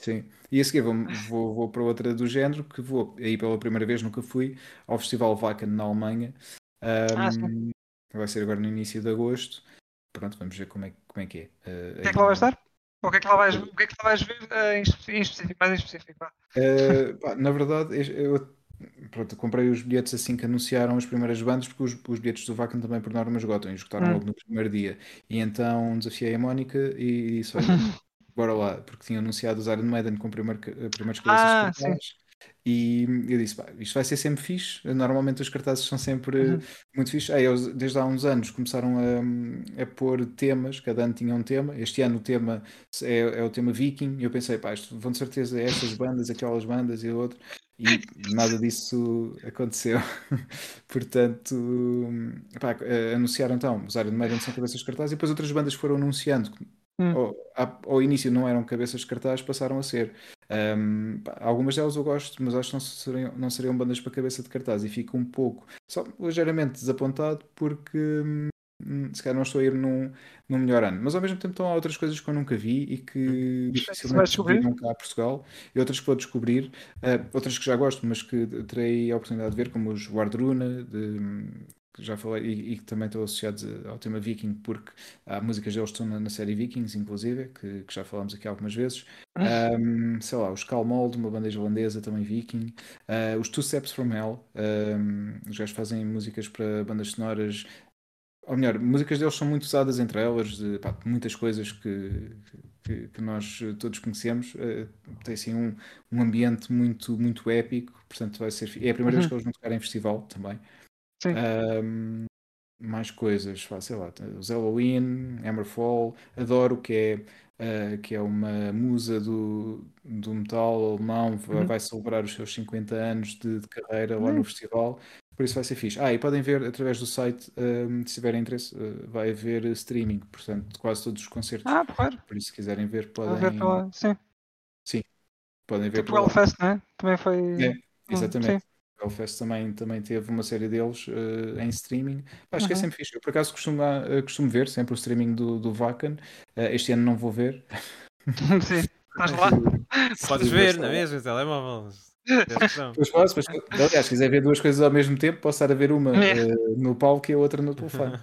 Sim. E a seguir vou para outra do género, que vou, aí pela primeira vez nunca fui, ao Festival Wacken na Alemanha. Sim. O Vai ser agora no início de agosto. Pronto, vamos ver como é que é. que é Aí que lá vais estar? Ou o que é que lá vais ver em específico, mais em específico? Vá. Pá, na verdade, pronto, comprei os bilhetes assim que anunciaram as primeiras bandas, porque os bilhetes do Wacken também por norma esgotam, e esgotaram Hum. logo no primeiro dia. E então desafiei a Mónica e disse: Olha, bora lá, porque tinha anunciado os Iron Maiden com primeiras cabeças de Sim. cartaz. E eu disse: pá, isto vai ser sempre fixe. Normalmente os cartazes são sempre Uhum. muito fixe. Aí, desde há uns anos começaram a pôr temas, cada ano tinha um tema. Este ano o tema é o tema Viking. E eu pensei: pá, isto vão de certeza estas bandas, aquelas bandas e outro. E nada disso aconteceu. Portanto, pá, anunciaram então os Iron Maiden são cabeças de cartaz e depois outras bandas foram anunciando. Hum. Ao início não eram cabeças de cartaz, passaram a ser. Pá, algumas delas eu gosto, mas acho que não seriam bandas para cabeça de cartaz e fico um pouco, só ligeiramente desapontado porque se calhar não estou a ir num melhor ano. Mas ao mesmo tempo estão há outras coisas que eu nunca vi e que Isso vais dificilmente descobrir? virão cá a Portugal e outras que vou descobrir, outras que já gosto, mas que terei a oportunidade de ver, como os Wardruna, que já falei, e que também estão associados ao tema Viking, porque há músicas deles que estão na série Vikings, inclusive, que já falámos aqui algumas vezes. Sei lá, os Kalmold, uma banda islandesa, também Viking. Os Two Steps from Hell, os gajos fazem músicas para bandas sonoras, ou melhor, músicas deles são muito usadas entre elas, pá, muitas coisas que nós todos conhecemos. Tem assim um ambiente muito, muito épico, portanto vai ser. É a primeira vez Uhum. que eles vão tocar em festival também. Sim. Mais coisas, sei lá, os Halloween, Hammerfall, adoro que é uma musa do metal alemão, Uhum. vai celebrar os seus 50 anos de carreira lá no Hum. festival, por isso vai ser fixe. E podem ver através do site, se tiverem interesse, vai haver streaming, portanto, de quase todos os concertos, Porreiro. por isso se quiserem ver, Estou a ver podem, pela. Sim. sim, podem ver Tipo o por lá. Hellfest, né? Também foi. É, exatamente. Sim. O Hellfest também teve uma série deles em streaming. Pá, acho que é Uhum. sempre fixe. Eu, por acaso, costumo ver sempre o streaming do Wacken. Este ano não vou ver. Sim. Estás lá? Podes Vou ver, estar não é lá. mesmo? Telemóvel. Tens questão. Pois posso, aliás, se quiser ver duas coisas ao mesmo tempo, posso estar a ver uma É. no palco e a outra no telefone.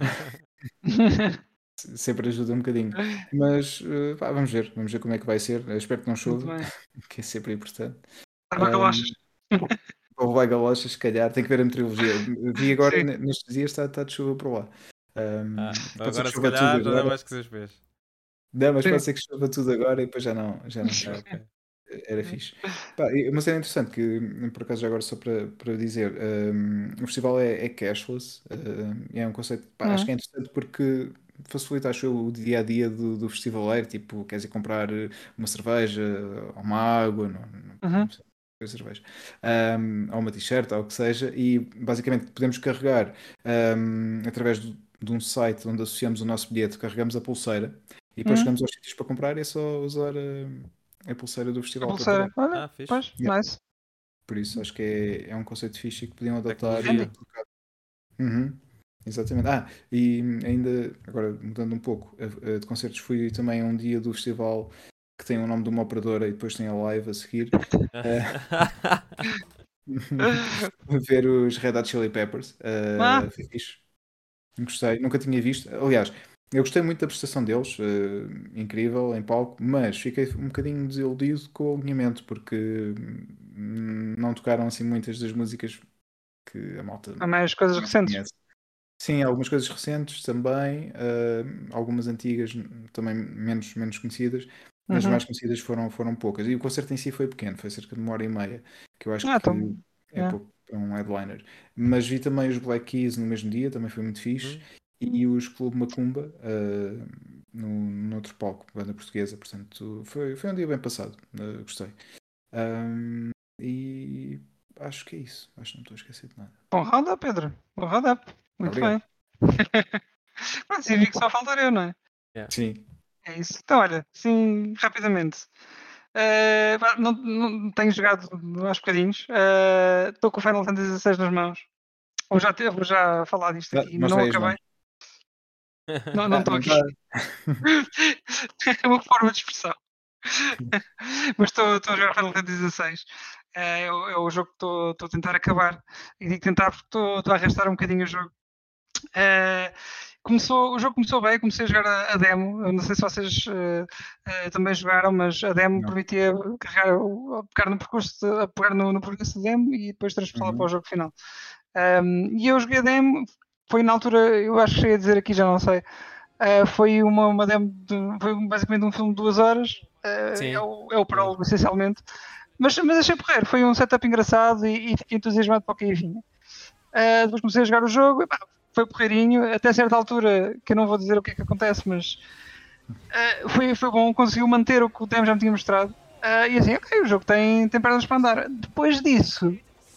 Sempre ajuda um bocadinho. Mas pá, vamos ver como é que vai ser. Eu espero que não Muito chova, bem. que é sempre importante. Estava galochas. Ou vai galochas, se calhar, tem que ver a meteorologia. Vi agora, Sim. nestes dias, está de chuva por lá. Então Pode ser que agora se chova tudo calhar já não é agora. mais que 6 pés. Não, mas Sim. pode ser que chova tudo agora e depois já não chove. Ok. Era fixe. Pá, uma cena interessante que, por acaso, já agora só para dizer, o festival é cashless, é um conceito, pá, acho Uhum. que é interessante porque facilita, acho eu, o dia a dia do festivaleiro. Tipo, queres ir comprar uma cerveja ou uma água, não Uhum. precisa de cerveja, ou uma t-shirt, ou o que seja, e basicamente podemos carregar através de um site onde associamos o nosso bilhete, carregamos a pulseira e depois Uhum. chegamos aos sítios para comprar e é só usar a pulseira do A festival para pulseira. pagar. Olha, Ah, fixe. pois, Yeah. nice. Por isso acho que é um conceito fixe e que podiam adotar e Handy. Tecnologia. aplicar. Uhum, exatamente. E ainda, agora mudando um pouco de concertos, fui também a um dia do festival que tem o nome de uma operadora e depois tem a live a seguir. eh, ver os Red Hot Chili Peppers. Ah, Foi fixe. Gostei, nunca tinha visto. Aliás, eu gostei muito da prestação deles, incrível em palco, mas fiquei um bocadinho desiludido com o alinhamento, porque não tocaram assim muitas das músicas que a malta há mais coisas não recentes. conhece. Sim, algumas coisas recentes também, algumas antigas também menos conhecidas, mas as Uhum. mais conhecidas foram poucas. E o concerto em si foi pequeno, foi cerca de 1 hora e meia, que eu acho que Então. é Yeah. pouco para um headliner. Mas vi também os Black Keys no mesmo dia, também foi muito fixe, Hum, e os Clube Macumba no outro palco, banda portuguesa, portanto foi um dia bem passado, gostei. Ahm, e acho que é isso, acho que não estou a esquecer de nada. Bom round-up, Pedro. Bom round-up. Muito Obrigado. bem. Pronto, sim, vi que só faltar eu, não é? yeah. Sim. É isso. Então, olha, sim, rapidamente. Não tenho jogado aos bocadinhos. Estou com o Final Fantasy XVI nas mãos. Vou já falar disto aqui. Ainda Mostra não aí as mãos. acabei. Não estou Não aqui. está. É uma forma de expressão. Mas estou a jogar Final Fantasy XVI. É o jogo que estou a tentar acabar. E digo tentar porque estou a arrastar um bocadinho o jogo. O jogo começou bem, comecei a jogar a demo. Eu não sei se vocês também jogaram, mas a demo Não. permitia pegar no percurso, pegar no percurso da demo e depois transportá-la para o jogo final. E eu joguei a demo, foi na altura, eu acho que cheguei a dizer aqui, já não sei. Foi uma demo, foi basicamente um filme de 2 horas. É o prólogo, essencialmente. Mas achei porreiro, foi um setup engraçado e fiquei entusiasmado para o que aí vinha. Depois comecei a jogar o jogo, foi porreirinho, até certa altura, que eu não vou dizer o que é que acontece, mas foi bom, conseguiu manter o que o demo já me tinha mostrado. E assim, ok, o jogo tem pernas para andar. Depois disso,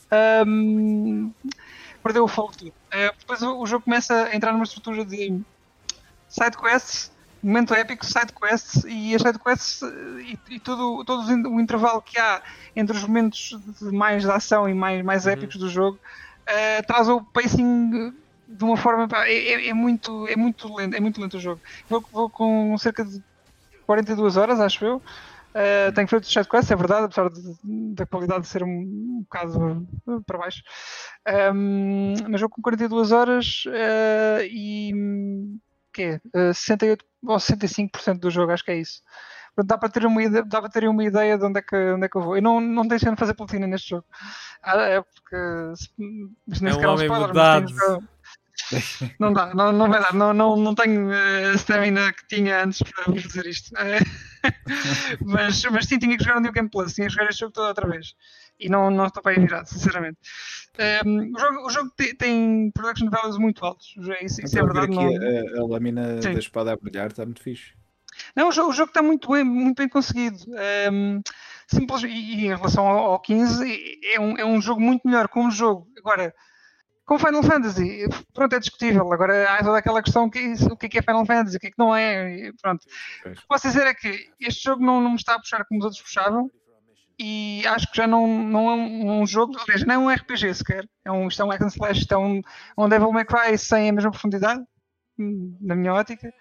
perdeu o fogo tudo. Depois o jogo começa a entrar numa estrutura de sidequests, momento épico, sidequests, e as sidequests e todo o intervalo que há entre os momentos de mais de ação e mais épicos do jogo traz o pacing de uma forma. É muito lento o jogo. Vou com cerca de 42 horas, acho eu. Tenho feito os sidequests, é verdade, apesar da qualidade ser um bocado para baixo. Mas vou com 42 horas e que é 68 ou 65% do jogo, acho que é isso. Portanto, dá para ter uma ideia de onde é que eu vou. Eu não deixei de fazer platina neste jogo. É porque isto nem É um sequer é um homem spoiler, mudado. não dá, não vai dar, não tenho a stamina que tinha antes para fazer isto. Mas sim, tinha que jogar no New Game Plus, tinha que jogar este jogo todo outra vez. E não estou para aí virado, sinceramente. O jogo tem production values muito altos, isso Estou é a ver verdade. aqui a lâmina Sim. da espada a brilhar, está muito fixe. Não, o jogo está muito bem conseguido. Simples, e em relação ao 15, é um jogo muito melhor como jogo. Agora, com Final Fantasy, pronto, é discutível. Agora há toda aquela questão o que é Final Fantasy, o que é que não é. E pronto. O que posso dizer é que este jogo não me está a puxar como os outros puxavam. E acho que já não é um jogo, aliás, não é um RPG sequer. Isto é um hack and slash, isto é um Devil May Cry sem a mesma profundidade, na minha ótica.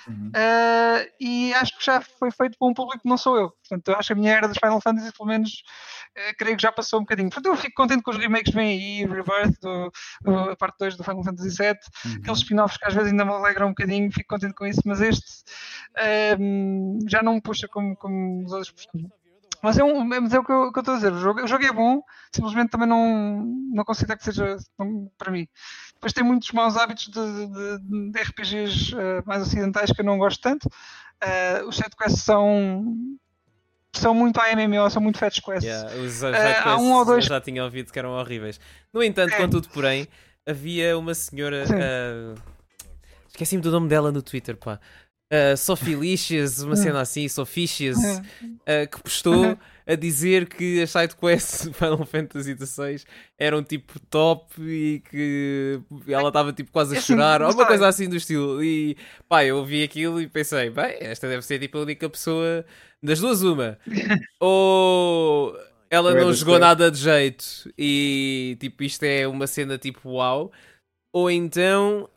E acho que já foi feito para um público que não sou eu. Portanto, eu acho que a minha era dos Final Fantasy, pelo menos, creio que já passou um bocadinho. Portanto, eu fico contente com os remakes que vêm aí, Rebirth, a parte 2 do Final Fantasy VII, aqueles spin-offs que às vezes ainda me alegram um bocadinho, fico contente com isso, mas este já não me puxa como os outros puxavam. Mas é o que eu estou a dizer. O jogo é bom, simplesmente também não considero que seja para mim. Depois tem muitos maus hábitos de RPGs mais ocidentais que eu não gosto tanto. Os sidequests são muito MMO, são muito fetch quests. Os sidequests há um ou dois... eu já tinha ouvido que eram horríveis. No entanto, contudo, porém, havia uma senhora. Esqueci-me do nome dela no Twitter, pá. Sofilicious, uma cena assim, Soficious, que postou a dizer que as sidequests de Final Fantasy XVI eram tipo top e que ela estava tipo quase a chorar, ou uma coisa assim do estilo. E pá, eu ouvi aquilo e pensei, bem, esta deve ser tipo a única pessoa das duas, uma. Ou ela não jogou nada de jeito e tipo isto é uma cena tipo uau, ou então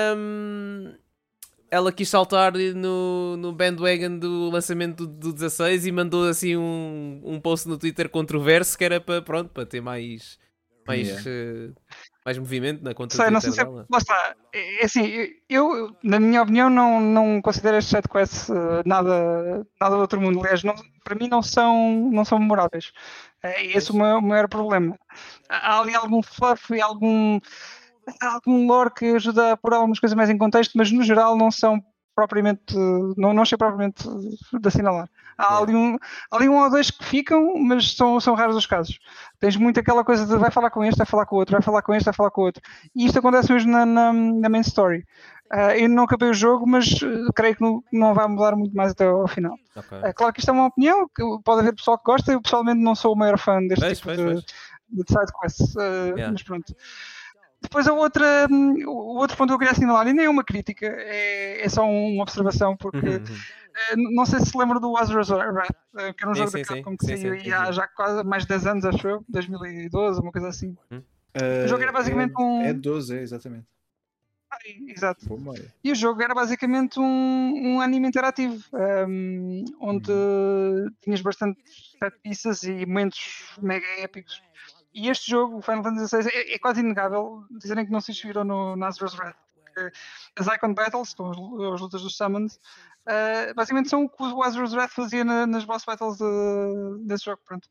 ela quis saltar no bandwagon do lançamento do 16 e mandou assim um post no Twitter controverso que era para ter mais movimento na conta do Twitter. Não sei se lá está. É assim, eu, na minha opinião, não considero estes sidequests nada do outro mundo. Aliás, para mim não são memoráveis. É esse o maior problema. Há ali algum fluff e algum lore que ajuda a pôr algumas coisas mais em contexto, mas no geral não são propriamente, não achei propriamente de assinalar. Há ali um ou dois que ficam, mas são raros os casos. Tens muito aquela coisa de vai falar com este, vai falar com o outro, vai falar com este, vai falar com o outro. E isto acontece mesmo na main story. Eu não acabei o jogo, mas creio que não vai mudar muito mais até ao final. Okay. Claro que isto é uma opinião, que pode haver pessoal que gosta, eu pessoalmente não sou o maior fã deste tipo de sidequests, mas pronto. Depois o outro ponto que eu queria assinalar, e nem é uma crítica, é só uma observação, porque não sei se se lembra do Azura's Wrath, que era um jogo da Capcom que saiu há já quase mais de 10 anos, acho eu, 2012, uma coisa assim. O jogo era basicamente É 12, exatamente. Exato. Boa memória. E o jogo era basicamente um anime interativo, onde tinhas bastante set pieces e momentos mega épicos. E este jogo, o Final Fantasy XVI, é quase inegável dizerem que não se inspirou no Nazareth Wrath. Porque as Icon Battles, que são as lutas dos Summons, basicamente são o que o Azura's Wrath fazia nas boss battles desse jogo. Pronto.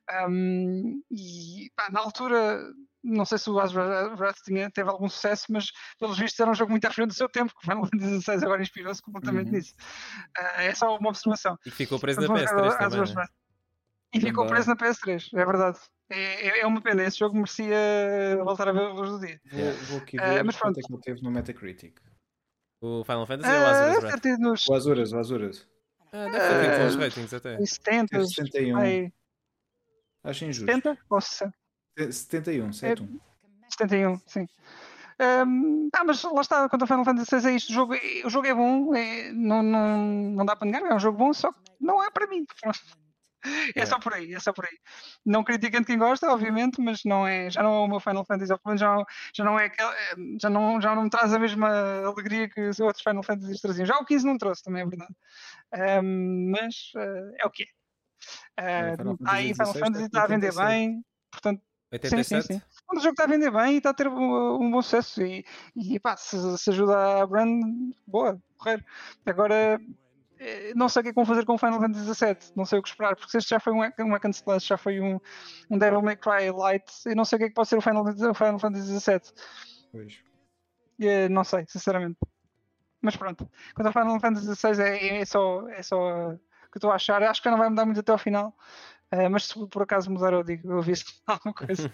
E pá, na altura, não sei se o Azura's Wrath teve algum sucesso, mas pelos vistos era um jogo muito à frente do seu tempo, que o Final Fantasy XVI agora inspirou-se completamente nisso. É só uma observação. E ficou preso Mas na vamos jogar PS3 também, Azura's né? Wrath. E ficou preso na PS3, é verdade. É uma pena, esse jogo merecia voltar a ver a luz do dia. Vou aqui ver mas quanto pronto. é que ele teve no Metacritic. O Final Fantasy ou o Azura's Deve Wrath? ter tido nos O Azuras. Deve ter tido bons ratings até. 70, Teve 61. aí, Acho injusto. 70 ou 60? 71, 71. 71, sim. Mas lá está, quanto ao Final Fantasy XVI é isto, o jogo é bom, não dá para negar, é um jogo bom, só que não é para mim. É só por aí, é só por aí. Não criticando quem gosta, obviamente, mas já não é o meu Final Fantasy, ou pelo menos já não me traz a mesma alegria que os outros Final Fantasies traziam. Já o 15 não trouxe, também é verdade. Mas é o que é. Final Está aí, Final 16 Fantasy está está a aqui vender 87. bem, portanto, sim. 87? Quando o jogo está a vender bem e está a ter um bom sucesso e pá, se ajuda a brand, boa, correr. Agora, não sei o que é que vão fazer com o Final Fantasy XVII, não sei o que esperar, porque este já foi um Hack and Slash, já foi um Devil May Cry Light, e não sei o que é que pode ser o Final Fantasy XVII. Pois. Não sei, sinceramente. Mas pronto, quanto ao Final Fantasy XVI é só o que eu estou a achar, acho que não vai mudar muito até ao final. Mas se por acaso mudar, eu digo, eu vi alguma coisa.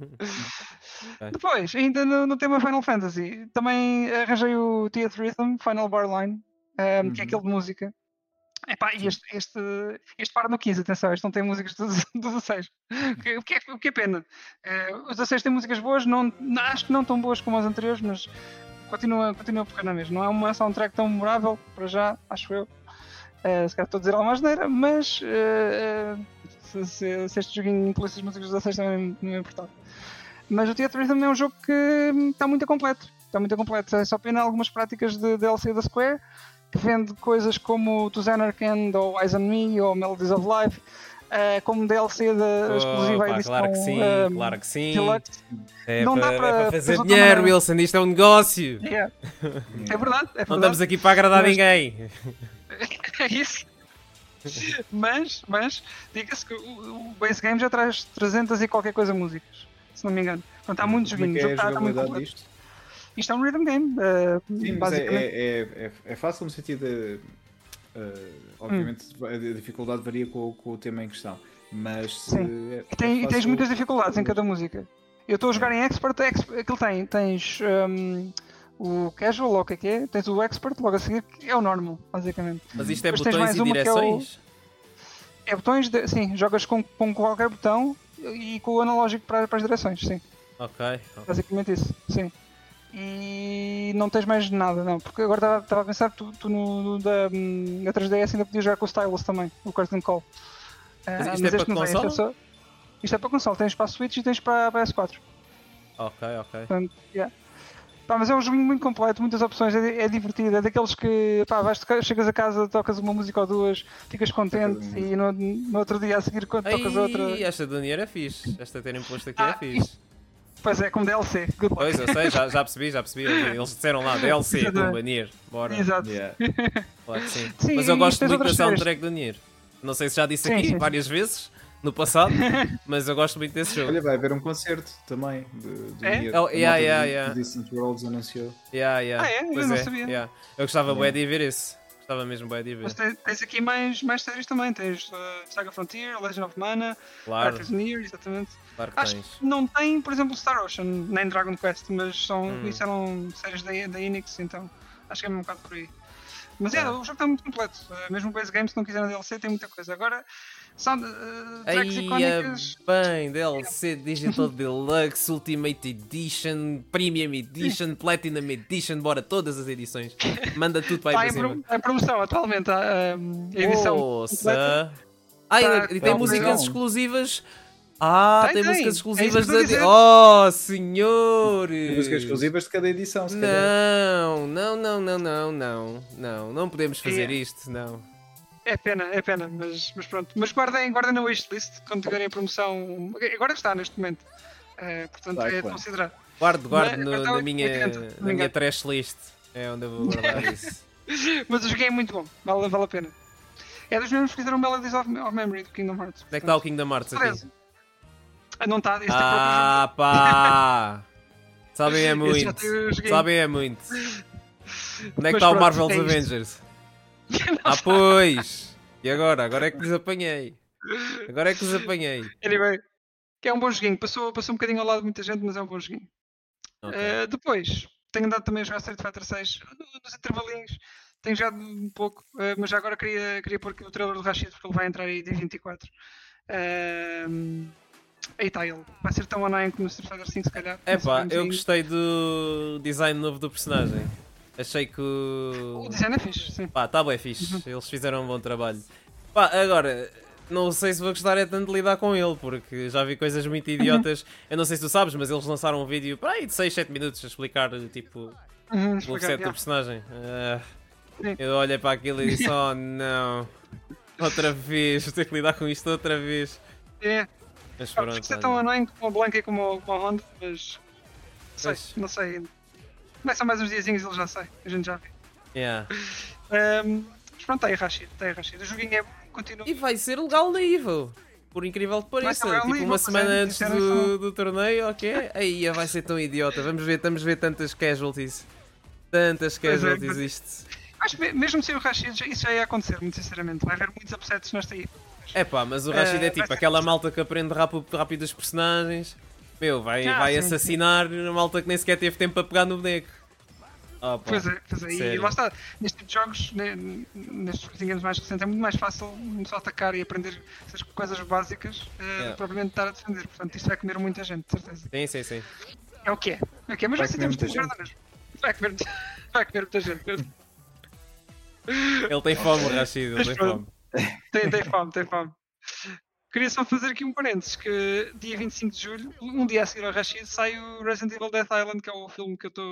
Depois, ainda no tema Final Fantasy, também arranjei o Teeth Rhythm Final Bar Line, que é aquele de música. Epá, e este para no 15, atenção, este não tem músicas do 16. O que é pena. Os 16 têm músicas boas, acho que não tão boas como as anteriores, mas continua a pegar na mesma. Não é uma soundtrack tão memorável, para já, acho eu. Se calhar estou a dizer alguma asneira, mas se este joguinho inclui as músicas dos 16 também não é importante. Mas o Theater Rhythm é um jogo que está muito completo. É só pena algumas práticas de DLC da Square, que vende coisas como To Xanarkand ou Eyes on Me ou Melodies of Life, como DLC da exclusiva edição. Claro que sim. Deluxe. Não dá para fazer dinheiro, Wilson, isto é um negócio. Yeah. É verdade. Não estamos aqui para agradar ninguém. É isso. Mas diga-se que o base game já traz 300 e qualquer coisa músicas, se não me engano. Portanto, há muitos joguinhos. Como é que é a jogabilidade disto? Isto é um rhythm game, Sim, basicamente. É fácil no sentido de... obviamente a dificuldade varia com o tema em questão. Mas sim. E tens muitas dificuldades em cada música. Eu estou a jogar em Expert, aquilo tens o Casual, ou o que é, tens o Expert, logo a seguir, que é o Normal, basicamente. Mas isto é depois botões e direções? É botões, sim, jogas com qualquer botão e com o analógico para as direções, sim. Ok. Basicamente isso, sim. E não tens mais nada, não, porque agora estava a pensar que tu da 3DS ainda podias jogar com o Stylus também, o Curtain Call. Mas isto é para console? Isto é para console, tens para a Switch e tens para a PS4. Ok. Portanto, yeah. Mas é um joguinho muito completo, muitas opções, é divertido, é daqueles que chegas a casa, tocas uma música ou duas, ficas contente e no outro dia a seguir quando tocas outra... Esta do Nier é fixe, esta terem posto aqui é fixe. Pois é, como DLC, good luck. Pois, eu sei, já percebi. Eles disseram lá, DLC, do Nier, bora. Exato. Yeah. Claro que sim. Mas eu gosto muito da soundtrack do Nier. Não sei se já disse aqui várias vezes, no passado, mas eu gosto muito desse jogo. Olha, vai haver um concerto também do Nier. Yeah. Distant Worlds anunciou. Pois eu não sabia. Yeah. Eu gostava bué de ver isso. Gostava mesmo bué de ver. Mas tens aqui mais séries também. Tens Saga Frontier, Legend of Mana, claro. Arthur's Nier, exatamente. Claro que acho tens. que não tem, por exemplo, Star Ocean, nem Dragon Quest, mas isso eram séries da Enix, então acho que é um bocado por aí. Mas o jogo está muito completo. Mesmo o base game, se não quiserem DLC, tem muita coisa. Agora, são tracks icónicas. Bem, DLC Digital Deluxe, Ultimate Edition, Premium Edition, Platinum Edition, bora, todas as edições. Manda tudo para aí para cima. A promoção atualmente, a edição. Nossa! E tem músicas exclusivas Tem Tem. músicas É exclusivas isso que eu estou a dizer. Oh, senhor! Tem músicas exclusivas de cada edição, se calhar. Não podemos fazer É. isto, não. É pena, mas pronto. Mas guardem na wishlist quando tiverem a promoção. Agora está neste momento. Portanto, Vai, é de claro. considerar. Guardo Mas, na então, na minha 80, não me minha engano. trash list. É onde eu vou guardar isso. Mas o jogo é muito bom, vale a pena. É dos mesmos que fizeram Melodies of Memory do Kingdom Hearts. Onde é que está o Kingdom Hearts aqui? Parece. Não está, esse Ah, pá! Sabem é Esse já muito. tem o joguinho. Sabem é muito. Onde é que Mas está o pronto, Marvel's é isto. Avengers? Ah, pois! E agora? Agora é que os apanhei. Agora é que os apanhei. Anyway, que é um bom joguinho. Passou um bocadinho ao lado de muita gente, mas é um bom joguinho. Ok. Depois, tenho andado também a jogar Street Fighter 6 nos intervalinhos. Tenho jogado um pouco, mas já agora queria pôr aqui o trailer do Rashid porque ele vai entrar aí dia 24. Aí está ele. Vai ser tão annoying como no Street Fighter 5, se calhar. É Não pá, sabemos eu ainda. gostei do design novo do personagem. Achei que O design é fixe, sim. pá, tá bem fixe. Eles fizeram um bom trabalho. Pá, agora, não sei se vou gostar é tanto de lidar com ele, porque já vi coisas muito idiotas. Eu não sei se tu sabes, mas eles lançaram um vídeo para aí de 6, 7 minutos a explicar tipo o Explicar, moveset do yeah. personagem. Sim. Eu olhei para aquilo e disse, oh não, outra vez, vou ter que lidar com isto outra vez. É. Mas Não pronto, sei se é tão olha. annoying como a Blanca e como a Honda, mas. Pois. Não sei ainda. Começa mais uns diazinhos, ele já sei. A gente já vê. Yeah. Mas pronto, está aí Rashid. O joguinho é. Continua. E vai ser legal na Evo. Por incrível que Vai ser pareça, legal na tipo Evo, uma pois semana é, antes disseram isso. do torneio, ok? Aí vai ser tão idiota. Estamos a ver tantas casualties. Tantas Pois é, casualties mas- isto. Acho que mesmo sem o Rashid, isso já ia acontecer, muito sinceramente. Vai haver muitos upsets nesta aí. É pá, mas o Rashid é vai tipo ser- aquela malta que aprende rápido os personagens. Meu, vai sim, assassinar a malta que nem sequer teve tempo para pegar no boneco. Oh, pá, Pois é. E sério. lá está. Neste tipo de jogos, nestes fighting games mais recentes, é muito mais fácil só atacar e aprender essas coisas básicas, propriamente estar a defender. Portanto, isto vai comer muita gente, de certeza. Sim. É o que é. Mas Vai vai ser comer temos de muita jogar mesmo. Vai comer muita gente. Ele tem fome, o Rashid, ele Mas tem pronto. fome. Tem fome. Queria só fazer aqui um parênteses, que dia 25 de julho, um dia a seguir ao Rashid, sai o Resident Evil Death Island, que é o filme que eu estou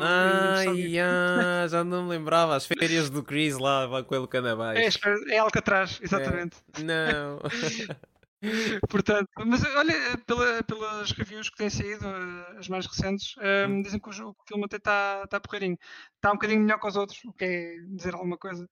Já não me lembrava. As férias do Chris lá com ele canabaixo. É Alcatraz, exatamente. Não. Portanto, mas olha, pelas reviews que têm saído, as mais recentes, dizem que o filme até está porreirinho. Está um bocadinho melhor que os outros, o que é dizer alguma coisa.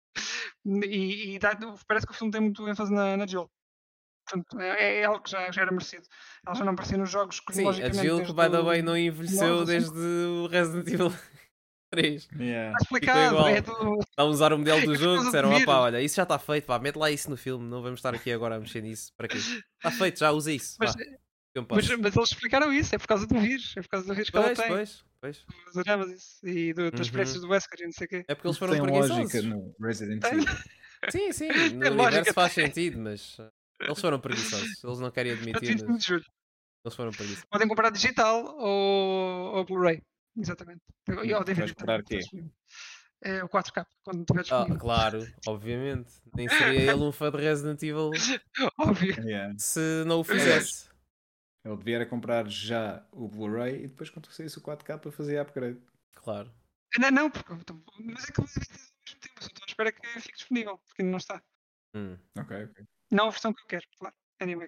E parece que o filme tem muito ênfase na Jill. Portanto, é algo que já era merecido. Ela já não aparecia nos jogos Sim, a cronologicamente. Jill que, desde by the o- way, não envelheceu nove, desde o Resident Evil 3. Yeah. Está explicado. igual. É do... Está a usar o modelo do É por jogo, causa do disseram, vírus. opá, olha, isso já está feito, pá, mete lá isso no filme, não vamos estar aqui agora a mexer nisso, para quê? Está feito, já usa isso, Mas, vá, eu mas, posso. mas eles explicaram isso, é por causa do vírus. É por causa do vírus que ela tem. Pois. Dos aramas e das Uhum. experiências do Wesker e não sei o quê. É porque eles foram Tem preguiçosos. lógica no Resident Tem. Evil. Sim, no Tem universo lógica, faz tem. sentido, mas eles foram preguiçosos. Eles não querem Para admitir, 25 mas de julho. eles foram preguiçosos. Podem comprar digital ou Blu-ray. Exatamente. E ao DVD Vais comprar também, quê? É o 4K, quando estiver disponível. Claro, obviamente. Nem seria ele um fã de Resident Evil Óbvio. Yeah. se não o fizesse. Ele devia era comprar já o Blu-ray e depois quando saísse o 4K para fazer upgrade. Claro. Não, porque. Mas é que eu ao mesmo tempo. Eu estou à espera que fique disponível, porque ainda não está. Ok. Não a versão que eu quero, claro. Anyway.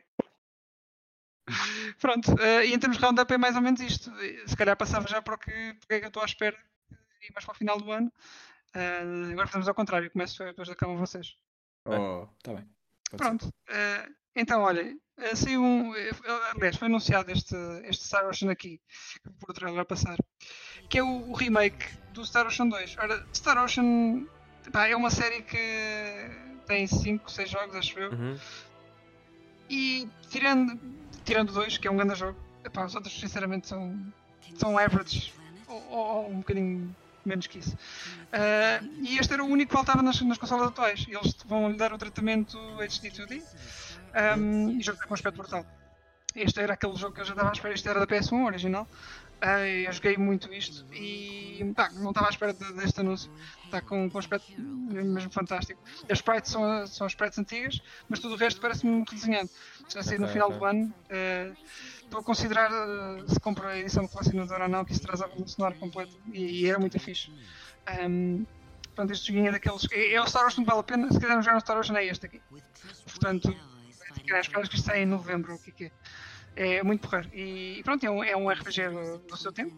Pronto, e em termos de roundup é mais ou menos isto. Se calhar passava já para o que é que eu estou à espera e mais para o final do ano. Agora fazemos ao contrário, começo depois acabam vocês. Oh, tá bem. Pode ser. Pronto, então olha, saiu aliás, foi anunciado este Star Ocean aqui, que vou pôr o trailer a passar, que é o remake do Star Ocean 2. Ora, Star Ocean pá, é uma série que tem 5, 6 jogos, acho eu. Uhum. E tirando dois, que é um grande jogo, epá, os outros sinceramente são average, ou um bocadinho menos que isso. E este era o único que faltava nas consolas atuais. Eles vão lhe dar o tratamento HD 2D e o jogo está com um aspecto brutal. Este era aquele jogo que eu já estava à espera, este era da PS1 original. Eu joguei muito isto e não estava à espera deste anúncio. Está com um aspecto mesmo fantástico. As sprites são as sprites antigas, mas tudo o resto parece-me muito desenhado. Já sei no final do ano. Estou a considerar se compro a edição colecionadora ou não, que isso traz a banda sonora completa e era muito fixe. Portanto, este joguinho é daqueles. É o Star Wars que não vale a pena. Se quisermos jogar no Star Wars, não é este aqui. Portanto, ficarem à espera que isto saia em novembro. O que é? É muito porreiro. E pronto, é um RPG do seu tempo.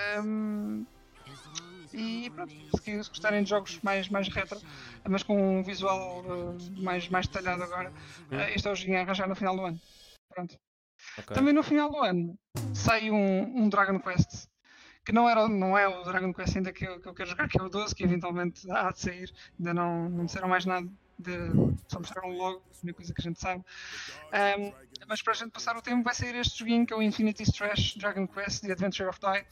E pronto, se gostarem de jogos mais retro, mas com um visual mais detalhado agora, este é o joguinho a arranjar no final do ano. Pronto. Ok. Também no final do ano sai um Dragon Quest. Que não é o Dragon Quest ainda que eu quero jogar, que é o 12, que eventualmente há de sair. Ainda não disseram mais nada. Só mostraram logo, a única coisa que a gente sabe. Mas para a gente passar o tempo vai sair este joguinho que é o Infinity Strash Dragon Quest The Adventure of Dai.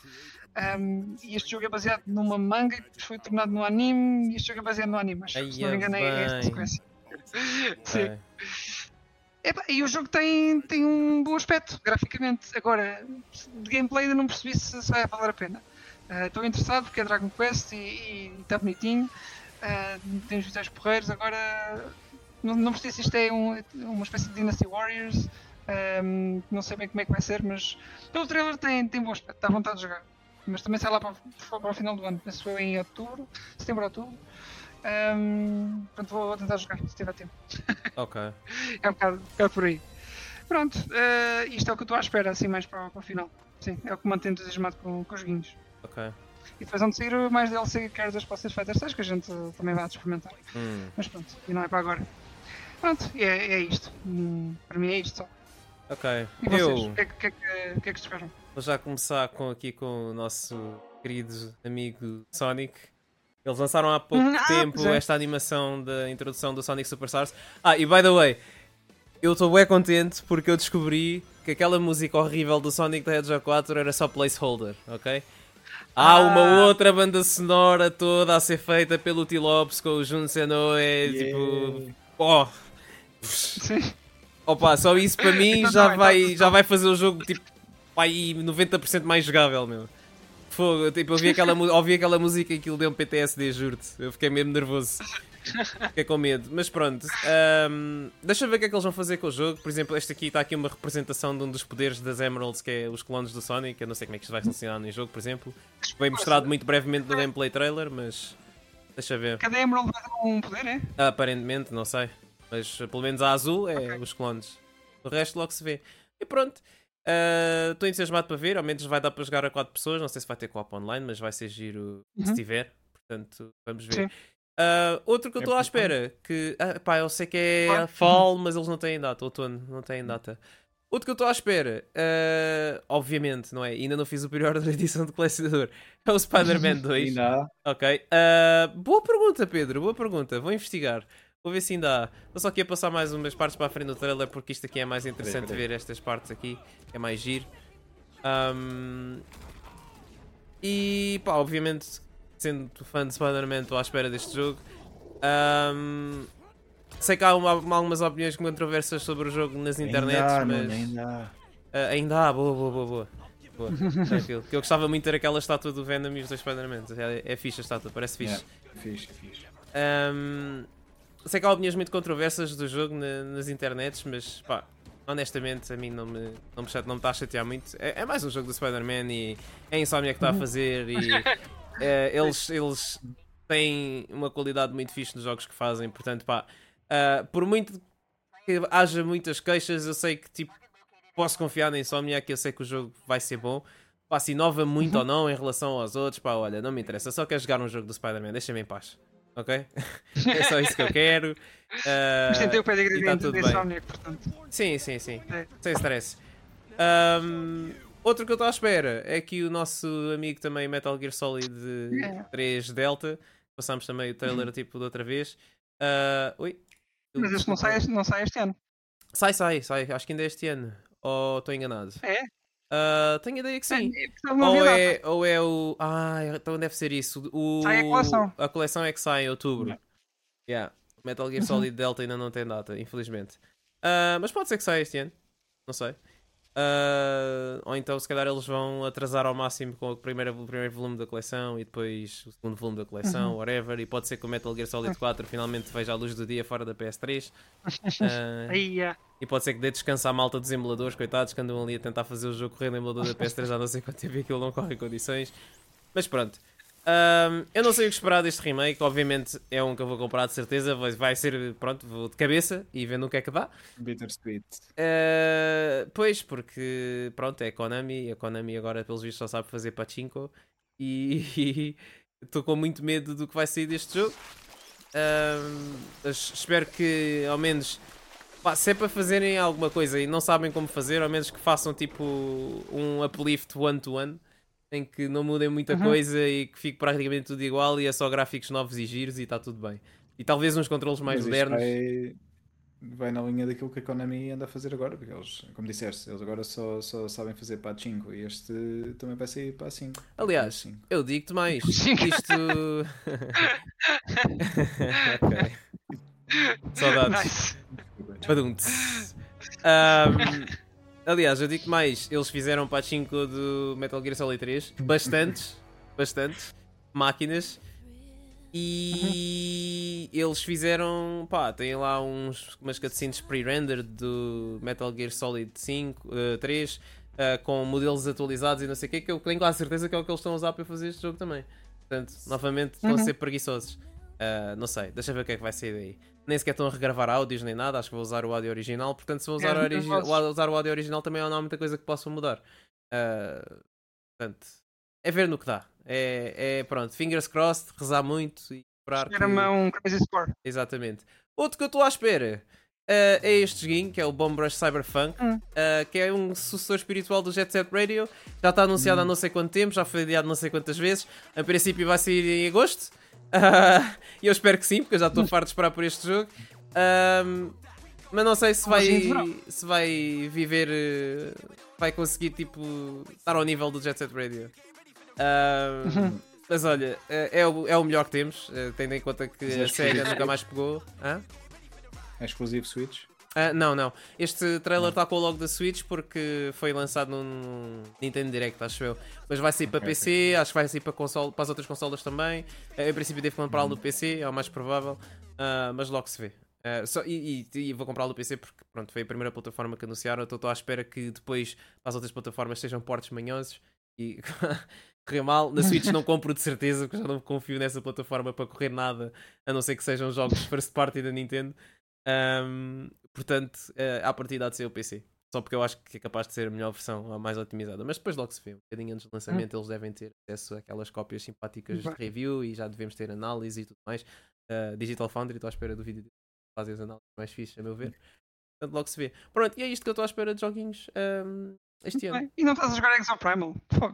E este jogo é baseado numa manga que foi tornado no anime, e este jogo é baseado no anime, mas se não me engano é esta sequência. Sim. E o jogo tem um bom aspecto graficamente. Agora, de gameplay ainda não percebi se vai valer a pena. Estou interessado porque é Dragon Quest e está bonitinho. Tem os visuais porreiros. Agora, não percebi se isto é uma espécie de Dynasty Warriors. Não sei bem como é que vai ser, mas pelo trailer tem bom aspecto, dá vontade de jogar. Mas também sai lá para o final do ano, penso eu em setembro, outubro. Portanto, vou tentar jogar se tiver tempo. Ok. É um bocado por aí. Pronto, isto é o que eu estou à espera, assim, mais para o final. Sim, é o que me mantém entusiasmado com os joguinhos. Ok. E depois vão sair mais DLC que das Street Fighter 6 que a gente também vai experimentar. Mas pronto, e não é para agora. Pronto, é isto. Para mim é isto só. Ok. E vocês? O que é que esperam? Vou já começar com o nosso querido amigo Sonic. Eles lançaram há pouco tempo esta animação da introdução do Sonic Superstars. E by the way, eu estou bem contente porque eu descobri que aquela música horrível do Sonic the Hedgehog 4 era só placeholder, ok? Há uma outra banda sonora toda a ser feita pelo T-Lopes com o Jun Senoue, tipo... Sim. Opa, só isso para mim já vai fazer o jogo tipo 90% mais jogável, meu. Fogo, tipo, ouvi aquela música e aquilo deu um PTSD, juro-te. Eu fiquei mesmo nervoso. Fiquei com medo. Mas pronto, deixa eu ver o que é que eles vão fazer com o jogo. Por exemplo, este aqui está aqui uma representação de um dos poderes das Emeralds, que é os clones do Sonic. Eu não sei como é que isto vai funcionar no jogo, por exemplo. Foi mostrado muito brevemente no gameplay trailer, mas deixa eu ver. Cada Emerald vai ter um poder, é? Aparentemente, não sei. Mas pelo menos a azul é os clones. O resto logo se vê. E pronto. Estou entusiasmado para ver. Ao menos vai dar para jogar a 4 pessoas. Não sei se vai ter co-op online, mas vai ser giro se tiver. Portanto, vamos ver. Outro que eu estou à espera, que eu sei que é fall, mas eles não têm data, outono, não têm data. Outro que eu estou à espera, obviamente, não é? Ainda não fiz o pre-order da edição de colecionador, é o Spider-Man 2. Ainda há. Ok. Boa pergunta, Pedro, boa pergunta. Vou investigar. Vou ver se ainda há. Estou só aqui a passar mais umas partes para a frente do trailer, porque isto aqui é mais interessante ver estas partes aqui. É mais giro. E pá, obviamente, sendo fã de Spider-Man, estou à espera deste jogo. Sei que há algumas opiniões controversas sobre o jogo nas internets, mas ainda há, boa. Tranquilo. Que eu gostava muito de ter aquela estátua do Venom e os dois Spider-Man. É fixe a estátua, parece fixe. Fixe. Sei que há opiniões muito controversas do jogo nas internets, mas pá, honestamente a mim não me está a chatear muito. É mais um jogo do Spider-Man e é a Insomniac que está a fazer e eles têm uma qualidade muito fixe nos jogos que fazem, portanto pá, por muito que haja muitas queixas, eu sei que tipo, posso confiar na Insomniac, eu sei que o jogo vai ser bom. Pá, se inova muito ou não em relação aos outros, pá, olha, não me interessa, só quero jogar um jogo do Spider-Man, deixa-me em paz. Ok? É só isso que eu quero. Mas tentei o pedigree tá da Insomniac, portanto. Sim. Sem stress. Outro que eu estou à espera é que o nosso amigo também Metal Gear Solid 3 Delta. Passámos também o trailer tipo da outra vez. Ui. Mas este não sai este ano. Sai. Acho que ainda é este ano. Ou estou enganado? É? Tenho ideia que sim. Ou é o. Então deve ser isso. Sai a coleção. A coleção é que sai em outubro. Metal Gear Solid Delta ainda não tem data, infelizmente. Mas pode ser que saia este ano. Não sei. Ou então, se calhar, eles vão atrasar ao máximo com o primeiro volume da coleção e depois o segundo volume da coleção, whatever. E pode ser que o Metal Gear Solid 4 finalmente veja a luz do dia fora da PS3. E pode ser que dê descanso à malta dos emuladores, coitados, que andam ali a tentar fazer o jogo correr no emulador da PS3 há não sei quanto tempo e aquilo não corre em condições. Mas pronto. Eu não sei o que esperar deste remake. Obviamente é um que eu vou comprar de certeza. Vai ser, pronto, vou de cabeça e vendo o que é que dá. Bittersweet. Pois, porque pronto, é a Konami. A Konami agora, pelos vistos, só sabe fazer pachinko. E estou com muito medo do que vai sair deste jogo. Espero que ao menos, pá, se é para fazerem alguma coisa e não sabem como fazer, ao menos que façam tipo um uplift one-to-one, em que não mudem muita coisa e que fique praticamente tudo igual e é só gráficos novos e giros e está tudo bem. E talvez uns controles mais Mas isto modernos. vai na linha daquilo que a Konami anda a fazer agora, porque eles, como disseste, eles agora só sabem fazer para a 5 e este também vai sair para a 5. Aliás, eu digo-te mais. Cinco. Isto. Ok. Saudades. Nice. Badum-ts. Aliás, eu digo mais, eles fizeram para a 5 do Metal Gear Solid 3 bastantes máquinas e eles fizeram, pá, tem lá umas cutscenes pre-rendered do Metal Gear Solid 3 com modelos atualizados e não sei o que eu tenho quase certeza que é o que eles estão a usar para fazer este jogo também. Portanto, novamente, estão a ser preguiçosos. Não sei, deixa ver o que é que vai sair daí. Nem sequer estão a regravar áudios nem nada, acho que vou usar o áudio original. Portanto, se vou usar, usar o áudio original, também não há muita coisa que possam mudar. Portanto, é ver no que dá. Pronto, fingers crossed, rezar muito e esperar. Era-me um Crazy Score. Exatamente. Outro que eu estou à espera é este joguinho, que é o Bomb Rush Cyberpunk, que é um sucessor espiritual do Jet Set Radio. Já está anunciado há não sei quanto tempo, já foi adiado não sei quantas vezes. A princípio vai sair em agosto. E eu espero que sim, porque eu já estou farto de esperar por este jogo. Mas não sei se vai viver, vai conseguir tipo estar ao nível do Jet Set Radio. Mas olha, é o melhor que temos, tendo em conta que a SEGA nunca mais pegou. É exclusivo Switch? Não. Este trailer está com o logo da Switch porque foi lançado num Nintendo Direct, acho eu. Mas vai sair para PC, acho que vai sair para as outras consolas também. Em princípio devo comprá-lo no PC, é o mais provável. Mas logo se vê. E vou comprá-lo no PC porque pronto, foi a primeira plataforma que anunciaram. Estou à espera que depois as outras plataformas sejam portes manhosos e correr mal. Na Switch não compro de certeza, porque já não confio nessa plataforma para correr nada, a não ser que sejam jogos first party da Nintendo. Portanto, à partida há de ser o PC. Só porque eu acho que é capaz de ser a melhor versão, a mais otimizada. Mas depois logo se vê. Um bocadinho antes do lançamento eles devem ter acesso àquelas cópias simpáticas de review e já devemos ter análise e tudo mais. Digital Foundry, estou à espera do vídeo de fazer as análises mais fixes, a meu ver. Portanto, logo se vê. Pronto, e é isto que eu estou à espera de joguinhos este ano. E não estás a jogar Exoprimal?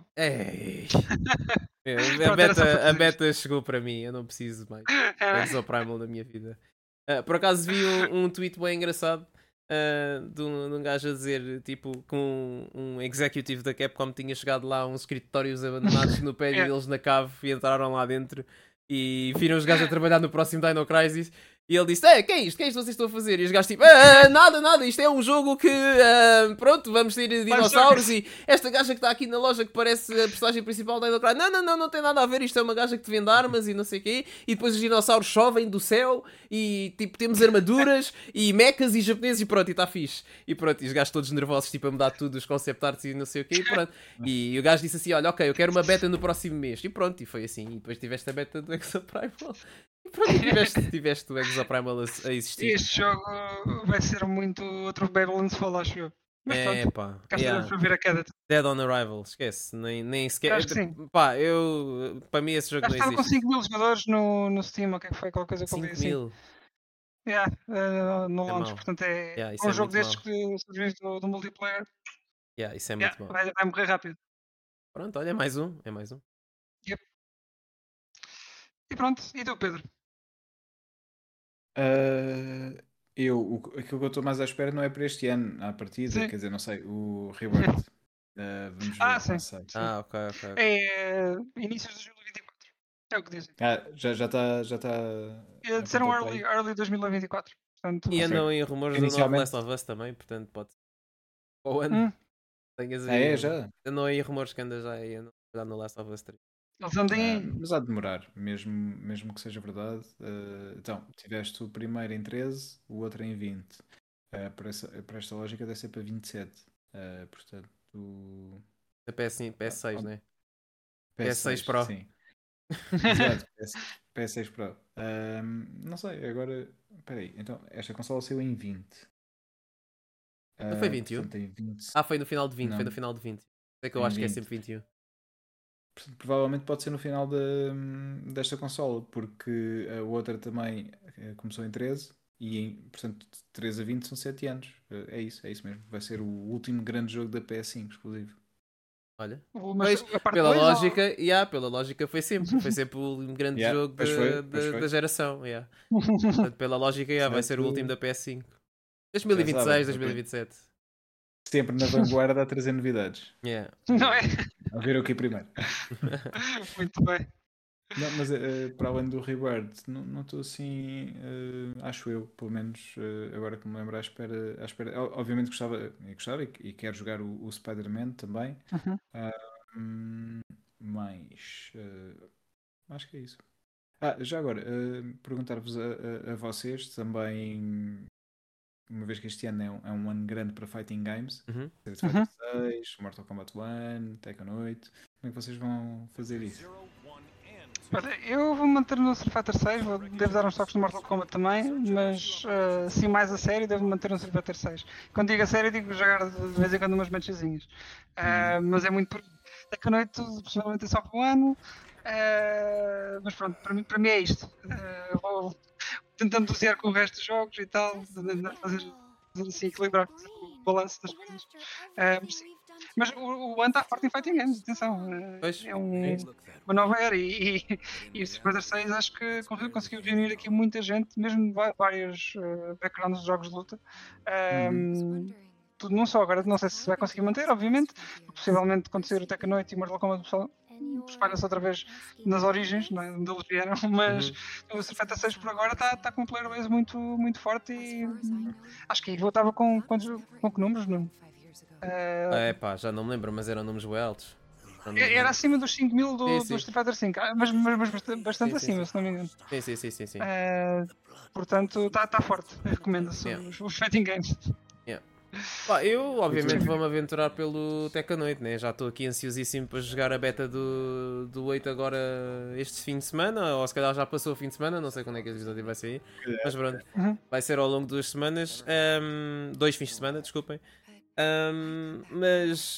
A beta chegou para mim, eu não preciso mais Exoprimal na minha vida. Por acaso vi um tweet bem engraçado de um gajo a dizer tipo que um executive da Capcom tinha chegado lá a uns escritórios abandonados no pé deles na cave e entraram lá dentro e viram os gajos a trabalhar no próximo Dino Crisis. E ele disse, que é isto? O que é isto que vocês estão a fazer? E os gajos tipo, nada, isto é um jogo que, pronto, vamos ter dinossauros e esta gaja que está aqui na loja que parece a personagem principal da Dino Crisis, não tem nada a ver, isto é uma gaja que te vende armas e não sei o quê, e depois os dinossauros chovem do céu e tipo, temos armaduras e mechas e japoneses e pronto, e está fixe. E pronto, e os gajos todos nervosos, tipo, a mudar tudo, os concept arts e não sei o quê, e pronto. E o gajo disse assim, olha, ok, eu quero uma beta no próximo mês. E pronto, e foi assim, e depois tiveste a beta do Exoprimal. E pronto, tiveste o Exoprimal a existir. Este jogo vai ser muito outro Babylon's Fall, acho eu. Mas pá. Para ver a queda. Dead on Arrival, esquece. Nem sequer. Acho que sim. Pá, para mim esse jogo não existe. Estava com 5 mil jogadores no Steam, o que é que foi? Qualquer coisa que eu li assim. 5 mil? No launch, mau. portanto é isso um é jogo muito destes que surgiu do multiplayer. Isso é muito mau. Vai morrer rápido. Pronto, olha, é mais um. Yep. E pronto, e tu, Pedro? Aquilo que eu estou mais à espera não é para este ano, à partida, quer dizer, não sei, o Rebirth. Vamos ver, sim. não sei. Ok. É inícios de 2024. É o que dizem. Já está. Disseram early 2024. Portanto, e andam em rumores do novo Last of Us também, portanto pode ser. O ano. Tenhas É, aí. já. Não aí rumores que anda já aí no Last of Us 3. Eles andem aí. Mas há de demorar, mesmo que seja verdade. Então, tiveste o primeiro em 13, o outro em 20. Para esta lógica deve ser para 27. Portanto, A PS6, né? PS6 PS6, Pro. sim. Exato, PS6 Pro. Não sei, agora. Espera aí, então esta consola saiu em 20. Não foi 21? Portanto, em 20. Foi no final de 20, foi no Não, final de 20. É que eu em acho que é 20. sempre 21. Provavelmente pode ser no final desta consola, porque a outra também começou em 13 portanto, de 13 a 20 são 7 anos. É isso mesmo. Vai ser o último grande jogo da PS5 exclusivo. Olha. Mas Pois, a parte pela 2 lógica foi sempre o grande Yeah, jogo pois foi. da geração. Yeah. Portanto, pela lógica, vai ser o último da PS5. Já sabem, 2026, 2027. sempre na vanguarda a trazer novidades. Yeah. Não é? A ver o que primeiro. Muito bem. Não, mas para além do Reward, não estou assim, acho eu, pelo menos agora que me lembro, à espera. Obviamente gostava e quero jogar o Spider-Man também. Uhum. Mas acho que é isso. Já agora, perguntar-vos a vocês também, uma vez que este ano é um ano grande para Fighting Games, Uhum. Street Fighter 6, Mortal Kombat 1, Tekken 8, como é que vocês vão fazer isso? Olha, eu vou manter no Street Fighter 6, devo dar uns toques no Mortal Kombat também, mas sim, mais a sério, devo manter no Street Fighter 6. Quando digo a sério, digo jogar de vez em quando umas matchzinhas. Mas é muito. Tekken 8, possivelmente é só para o ano. Mas pronto, para mim é isto. Vou tentando negociar com o resto dos jogos e tal, fazer assim, equilibrar o balanço das coisas. Mas sim. Mas o One está forte em Fighting Games, atenção. Pois. É uma nova era e o Street Fighter 6 acho que conseguiu reunir aqui muita gente, mesmo vários backgrounds de jogos de luta. Tudo não só, agora não sei se vai conseguir manter, obviamente, possivelmente quando sair o Tekken 8 e Mortal Kombat espalha-se outra vez nas origens, não é? Onde eles vieram, mas o Street Fighter 6 por agora está com um player base muito, muito forte e acho que aí voltava com que números, não? Já não me lembro, mas eram números bem altos. Era acima dos 5.000 do Sim. Street Fighter 5, mas bastante Sim. acima, se não me engano. Sim. Portanto, está forte. Recomenda-se os Fighting Games. Eu obviamente vou-me aventurar pelo Tekken 8, né? Já estou aqui ansiosíssimo para jogar a beta do 8 agora este fim de semana, ou se calhar já passou o fim de semana, não sei quando é que a episódio vai sair, mas pronto, vai ser ao longo de 2 semanas, 2 fins de semana, desculpem. Mas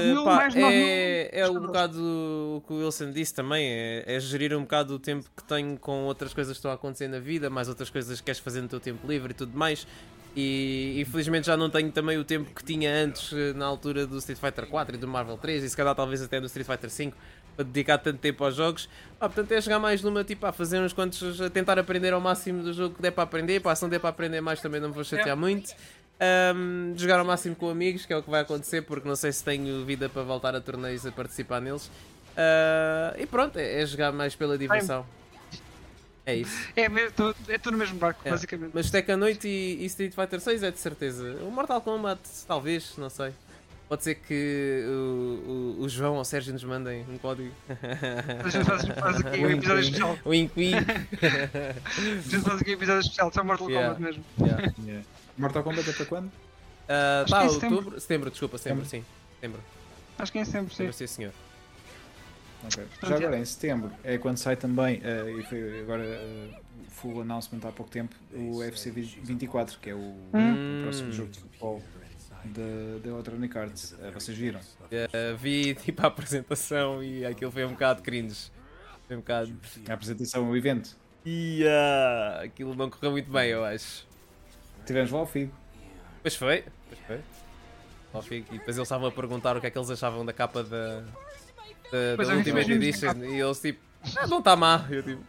é um bocado o que o Wilson disse também, é gerir um bocado o tempo que tenho com outras coisas que estão a acontecer na vida, mais outras coisas que queres fazer no teu tempo livre e tudo mais. E infelizmente já não tenho também o tempo que tinha antes na altura do Street Fighter 4 e do Marvel 3 e se calhar talvez até do Street Fighter 5 para dedicar tanto tempo aos jogos. Portanto é jogar mais numa, tipo, a fazer uns quantos, a tentar aprender ao máximo do jogo que der para aprender. Se não der para aprender mais também não me vou chatear muito. Jogar ao máximo com amigos, que é o que vai acontecer, porque não sei se tenho vida para voltar a torneios a participar neles. E pronto, é jogar mais pela diversão. É isso. É tudo no mesmo barco, basicamente. Mas Tekken 8 e Street Fighter 6 é de certeza. O Mortal Kombat, talvez, não sei. Pode ser que o João ou o Sérgio nos mandem um código. A gente faz aqui um episódio especial. Wink wink. A gente faz aqui um episódio especial, só Mortal Kombat mesmo. Mortal Kombat é para quando? Outubro, setembro, sim. Setembro. Acho que é em setembro, sim. Sim, senhor. Okay. Já agora em setembro é quando sai também, e foi agora full announcement há pouco tempo, o UFC 24, que é o próximo jogo de futebol da Electronic Arts. Vocês viram? Vi tipo a apresentação e aquilo foi um bocado cringe. Foi um bocado. A apresentação, o evento. Aquilo não correu muito bem, eu acho. Tivemos lá o Figo. Pois foi. Lá o Figo. E depois eles estavam a perguntar o que é que eles achavam da capa da Ultimate Edition e eles tipo, não está má. Eu tipo,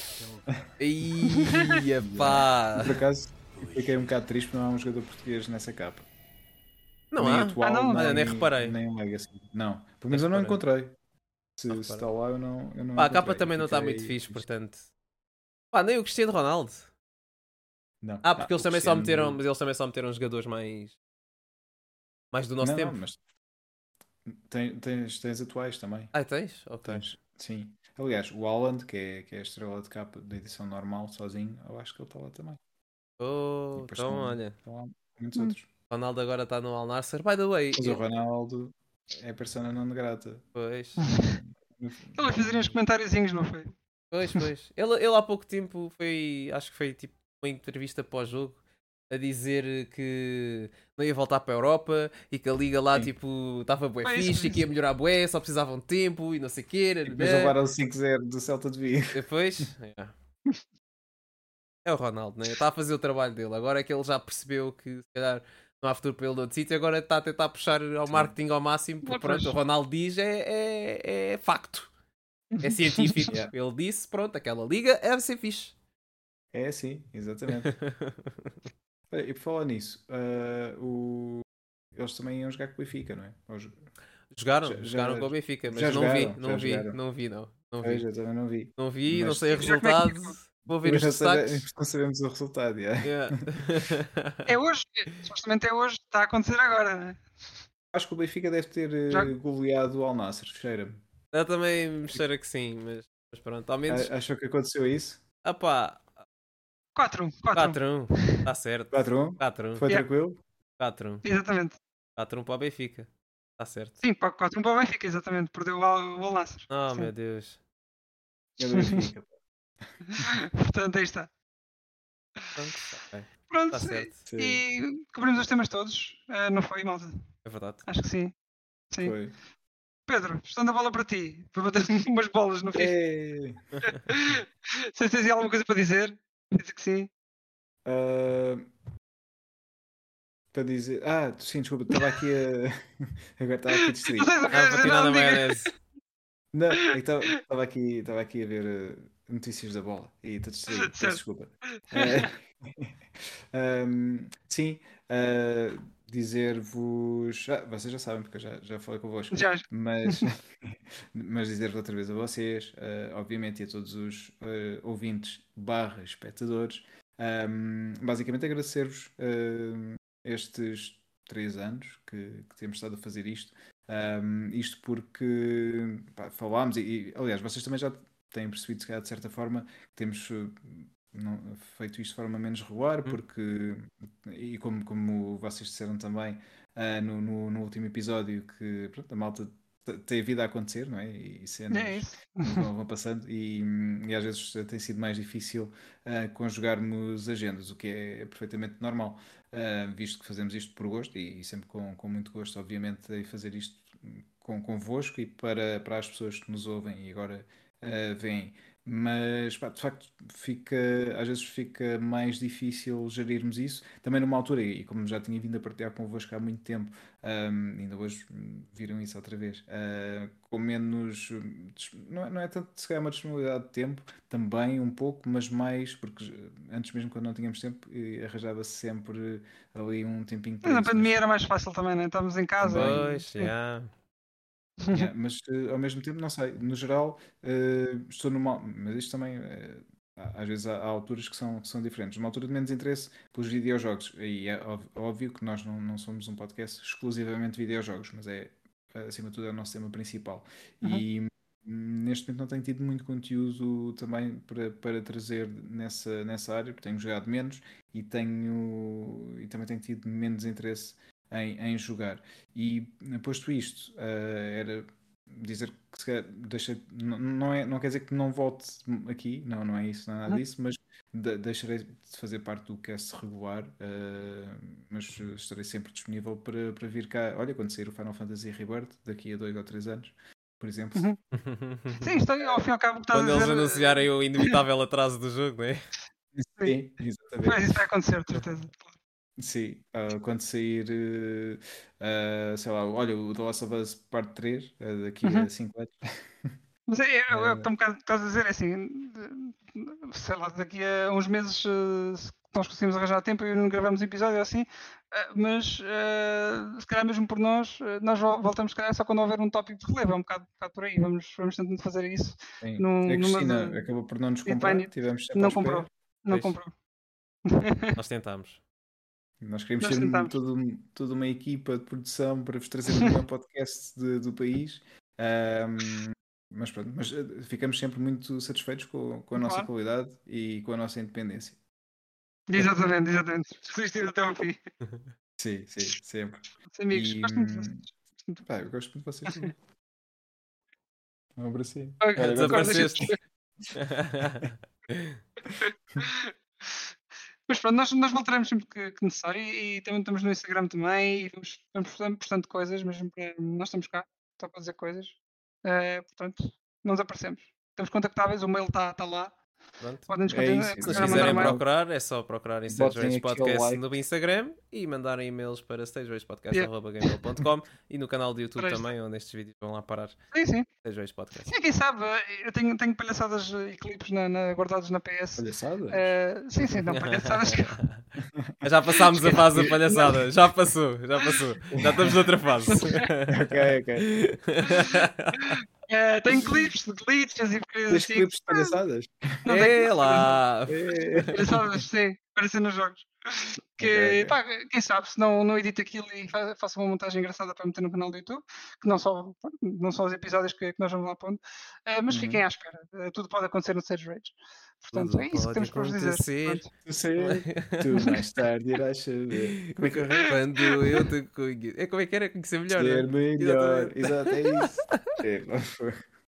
pá. Por acaso fiquei um bocado triste porque não há um jogador português nessa capa. Não nem há? Atual, não, nem reparei. Nem Legacy. Não, pelo menos eu não encontrei. Se está lá, eu não a capa também não está muito fixe, portanto. Nem o Cristiano Ronaldo. Não. Porque eles também só meteram, mas eles também só meteram jogadores mais do nosso tempo. Mas Tens atuais também. Tens? Ok. Sim. Aliás, o Haaland, que é a estrela de capa da edição normal, sozinho, eu acho que ele está lá também. E depois Então, olha. estão lá muitos Hum. outros. Ronaldo agora está no Al Nassr. By the way, Mas o Ronaldo é persona non grata. pois, No- Ele vai fazer uns comentáriozinhos, não foi? pois. Ele há pouco tempo acho que foi tipo uma entrevista pós-jogo a dizer que não ia voltar para a Europa e que a liga lá Sim. tipo estava bué Foi isso, fixe foi e que ia isso. melhorar bué, só precisavam de tempo e não sei o quê. E depois levaram o 5-0 do Celta de Vigo. Depois, é o Ronaldo, né? Está a fazer o trabalho dele. Agora é que ele já percebeu que se calhar não há futuro para ele de outro sítio, agora está a tentar puxar ao Sim. marketing ao máximo, porque pronto, o Ronaldo diz é facto. É científico. Yeah. Ele disse, pronto, aquela liga deve ser fixe. É sim, exatamente. Olha, e por falar nisso, eles também iam jogar com o Benfica, não é? Jogaram com o Benfica, mas já não vi, jogaram, já jogaram. não vi. Pois, eu também não vi. Não vi, não Mas sei o Já como é que resultado. Vou ver os Mas destaques. não sabemos o resultado. Yeah. Yeah. É hoje, supostamente é hoje, está a acontecer agora, né? Acho que o Benfica deve ter Já... goleado o Al Nassr, cheira-me. Eu também me cheira que sim, mas pronto, ao menos. Achou que aconteceu isso? Ah pá, 4-1. 4-1, está certo. 4-1? 4-1, Foi Yeah. tranquilo? 4-1. Exatamente. 4-1 para o Benfica. Está certo. Sim, 4-1 para o Benfica, exatamente. Perdeu o Al Nassr. Oh Sim. meu Deus. É do Benfica. Portanto, aí está. Pronto, ok. Pronto, Está certo. Sim, e cobrimos os temas todos. Não foi, malta? É verdade. Acho que sim. Sim. foi. Pedro, estando a bola para ti, para bater umas bolas no fim. É. Se tens aí alguma coisa para dizer, diz que sim. Para dizer. Sim, desculpa, estava aqui a. Agora estava aqui distraído. Não sei se eu quero dizer Patina da nada, diga. maionese. Não, é que estava aqui a ver notícias da bola e estou distraído, peço Certo. desculpa. Sim, dizer-vos. Vocês já sabem, porque eu já falei convosco, Já. mas, mas dizer-vos outra vez a vocês, obviamente, e a todos os ouvintes barra espectadores, basicamente agradecer-vos estes 3 anos que temos estado a fazer isto. Isto porque falámos aliás, vocês também já têm percebido, se calhar, de certa forma, que temos feito isto de forma menos regular, porque, e como vocês disseram também no último episódio, que pronto, a malta tem vida a acontecer, não é? E cenas É isso. vão passando e às vezes tem sido mais difícil conjugarmos agendas, o que é perfeitamente normal, visto que fazemos isto por gosto e sempre com muito gosto, obviamente, em fazer isto convosco e para as pessoas que nos ouvem e agora veem. Mas pá, de facto às vezes fica mais difícil gerirmos isso. Também numa altura, e como já tinha vindo a partilhar convosco há muito tempo, ainda hoje viram isso outra vez, com menos. Não é tanto se calhar uma disponibilidade de tempo, também um pouco, mas mais, porque antes mesmo quando não tínhamos tempo, arranjava-se sempre ali um tempinho para Na isso. pandemia era mais fácil também, né? Estávamos em casa. Também. Pois, Sim. já. Mas ao mesmo tempo, não sei, no geral, estou numa. Mas isto também, às vezes há alturas que são diferentes. Numa altura de menos interesse pelos videojogos, e é óbvio que nós não somos um podcast exclusivamente de videojogos, mas acima de tudo, é o nosso tema principal. E neste momento não tenho tido muito conteúdo também para trazer nessa área, porque tenho jogado menos e também tenho tido menos interesse em jogar. E posto isto, era dizer que se calhar não quer dizer que não volte aqui, não é isso, não é nada disso, mas deixarei de fazer parte do cast regular, mas estarei sempre disponível para vir cá. Olha, quando sair o Final Fantasy Rebirth, daqui a 2 ou 3 anos, por exemplo. Sim, isto aí, ao fim e ao cabo, o que estás Quando a eles dizer. anunciarem o inevitável atraso do jogo, não é? Sim, Pois exatamente. isso vai acontecer, de certeza. Sim, quando sair, sei lá, olha, o The Last of Us Parte 3, daqui a 5 anos. Mas é o que estás a dizer, é assim, sei lá, daqui a uns meses se nós conseguimos arranjar tempo e não gravamos episódio assim, mas se calhar mesmo por nós, nós voltamos se calhar só quando houver um tópico de relevo, é um bocado por aí, vamos tentando fazer isso. Sim. Numa A Cristina de acabou por não nos Defined comprar, It. tivemos sempre à Não espera. comprou, não Pois. comprou. Nós tentámos. Nós queremos Nós ser tentamos. toda uma equipa de produção para vos trazer o melhor podcast do país. Mas pronto, ficamos sempre muito satisfeitos com a nossa Claro. qualidade e com a nossa independência. Exatamente. Resistir até ao fim. Sim, sempre. Amigos, E gosto muito de vocês. pá, eu gosto muito de vocês também. Um abracinho. Ok, Olha, agora deixa eu Desapareceste. Mas pronto, nós voltaremos sempre que necessário e também estamos no Instagram também e vamos postando coisas, mesmo para nós estamos cá, só para dizer coisas. Portanto, não desaparecemos. Estamos contactáveis, o mail está lá. Pronto. Podem-nos É isso. Se nos continuar a mandar quiserem mail. procurar, é só procurar em Stage Botem Rage aquele Podcast like. no Instagram e mandarem e-mails para stageragepodcast.gmail.com e no canal do YouTube Para isto. também, onde estes vídeos vão lá parar. Sim. Stage Rage Podcast. Sim, quem sabe, eu tenho palhaçadas e clipes guardados na PS. Palhaçadas? Sim, não, palhaçadas. Já passámos a fase da palhaçada. Já passou. Já estamos noutra fase. Ok. Tenho clipes de glitches e coisas Tens assim. clipes de palhaçadas? Não tenho É lá. palhaçadas, sim, parecem nos jogos. Ok. Pá, quem sabe, se não edito aquilo e faço uma montagem engraçada para meter no canal do YouTube, que não só os episódios que nós vamos lá pondo, mas Uhum. fiquem à espera. Tudo pode acontecer no Stage Rage. Portanto, Tudo é isso que pode temos para vos dizer. acontecer. Pronto. Tu mais tarde irás saber. Como é que eu arranjo? Quando eu te conheço. Como é que era? Conhecer melhor, Ser não? melhor. Exatamente. Exato, é isso. Pá, foi.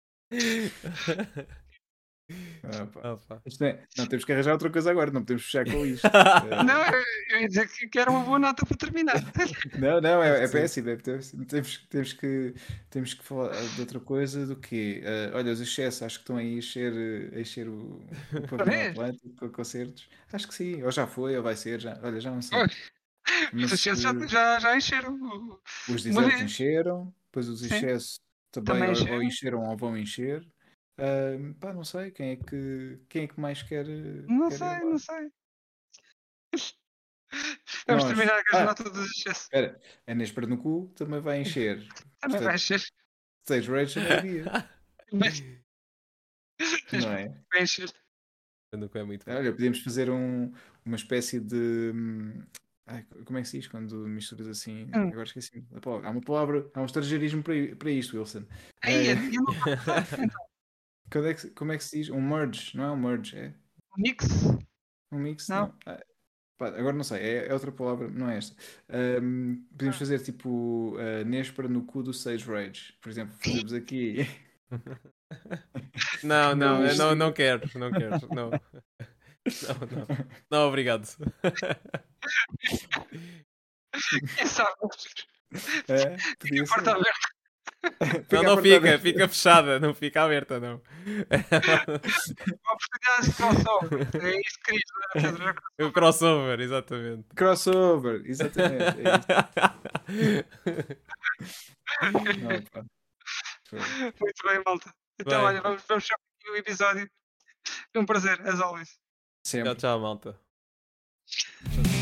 Pá. Opa. Isto não, temos que arranjar outra coisa agora, não podemos fechar com isto. Não, eu ia dizer que era uma boa nota para terminar. Não, é Sim. péssimo. Temos que falar de outra coisa do que. Olha, os excessos acho que estão aí a encher o pavilhão vez? Atlântico com concertos. Acho que sim, ou já foi, ou vai ser, já. Olha, já não sei. Olha, Mas Os excessos já encheram. os Uma desertos vez. encheram, depois os Sim. excessos Também também ou encheram. encheram ou vão encher. Pá, não sei quem é que mais quer Não ir sei, lá. não sei. Vamos Nós. terminar com as notas dos excessos. Espera, a Inês Pernambuco também vai encher. Também vai encher. Stage Rage também havia, Mas não é? vai encher. Quando é muito bom. Olha, podíamos fazer uma espécie de. Como é que se diz quando misturas assim? Agora esqueci. Há uma palavra, há um estrangeirismo para isto, Wilson. Aí, eu não Como é que se diz? Um merge, não é um merge, é Mix? um mix? Não. Pá, agora não sei, é outra palavra, não é esta. Podemos fazer tipo Néspera no cu do Sage Rage. Por exemplo, fazemos aqui. Não quero. Não, obrigado. Quem sabe? Podia A porta ser. aberta. Não fica, fica fechada, não fica aberta, não. Oportunidades de crossover. É isso que querias, não é, Pedro? O crossover, exatamente. Crossover, exatamente. É isso. Não, pá. Foi. Muito bem, malta. Então, Bem. olha, vamos fechar aqui o episódio. Foi um prazer, as always. Sempre. Tchau, malta. Tchau, tchau.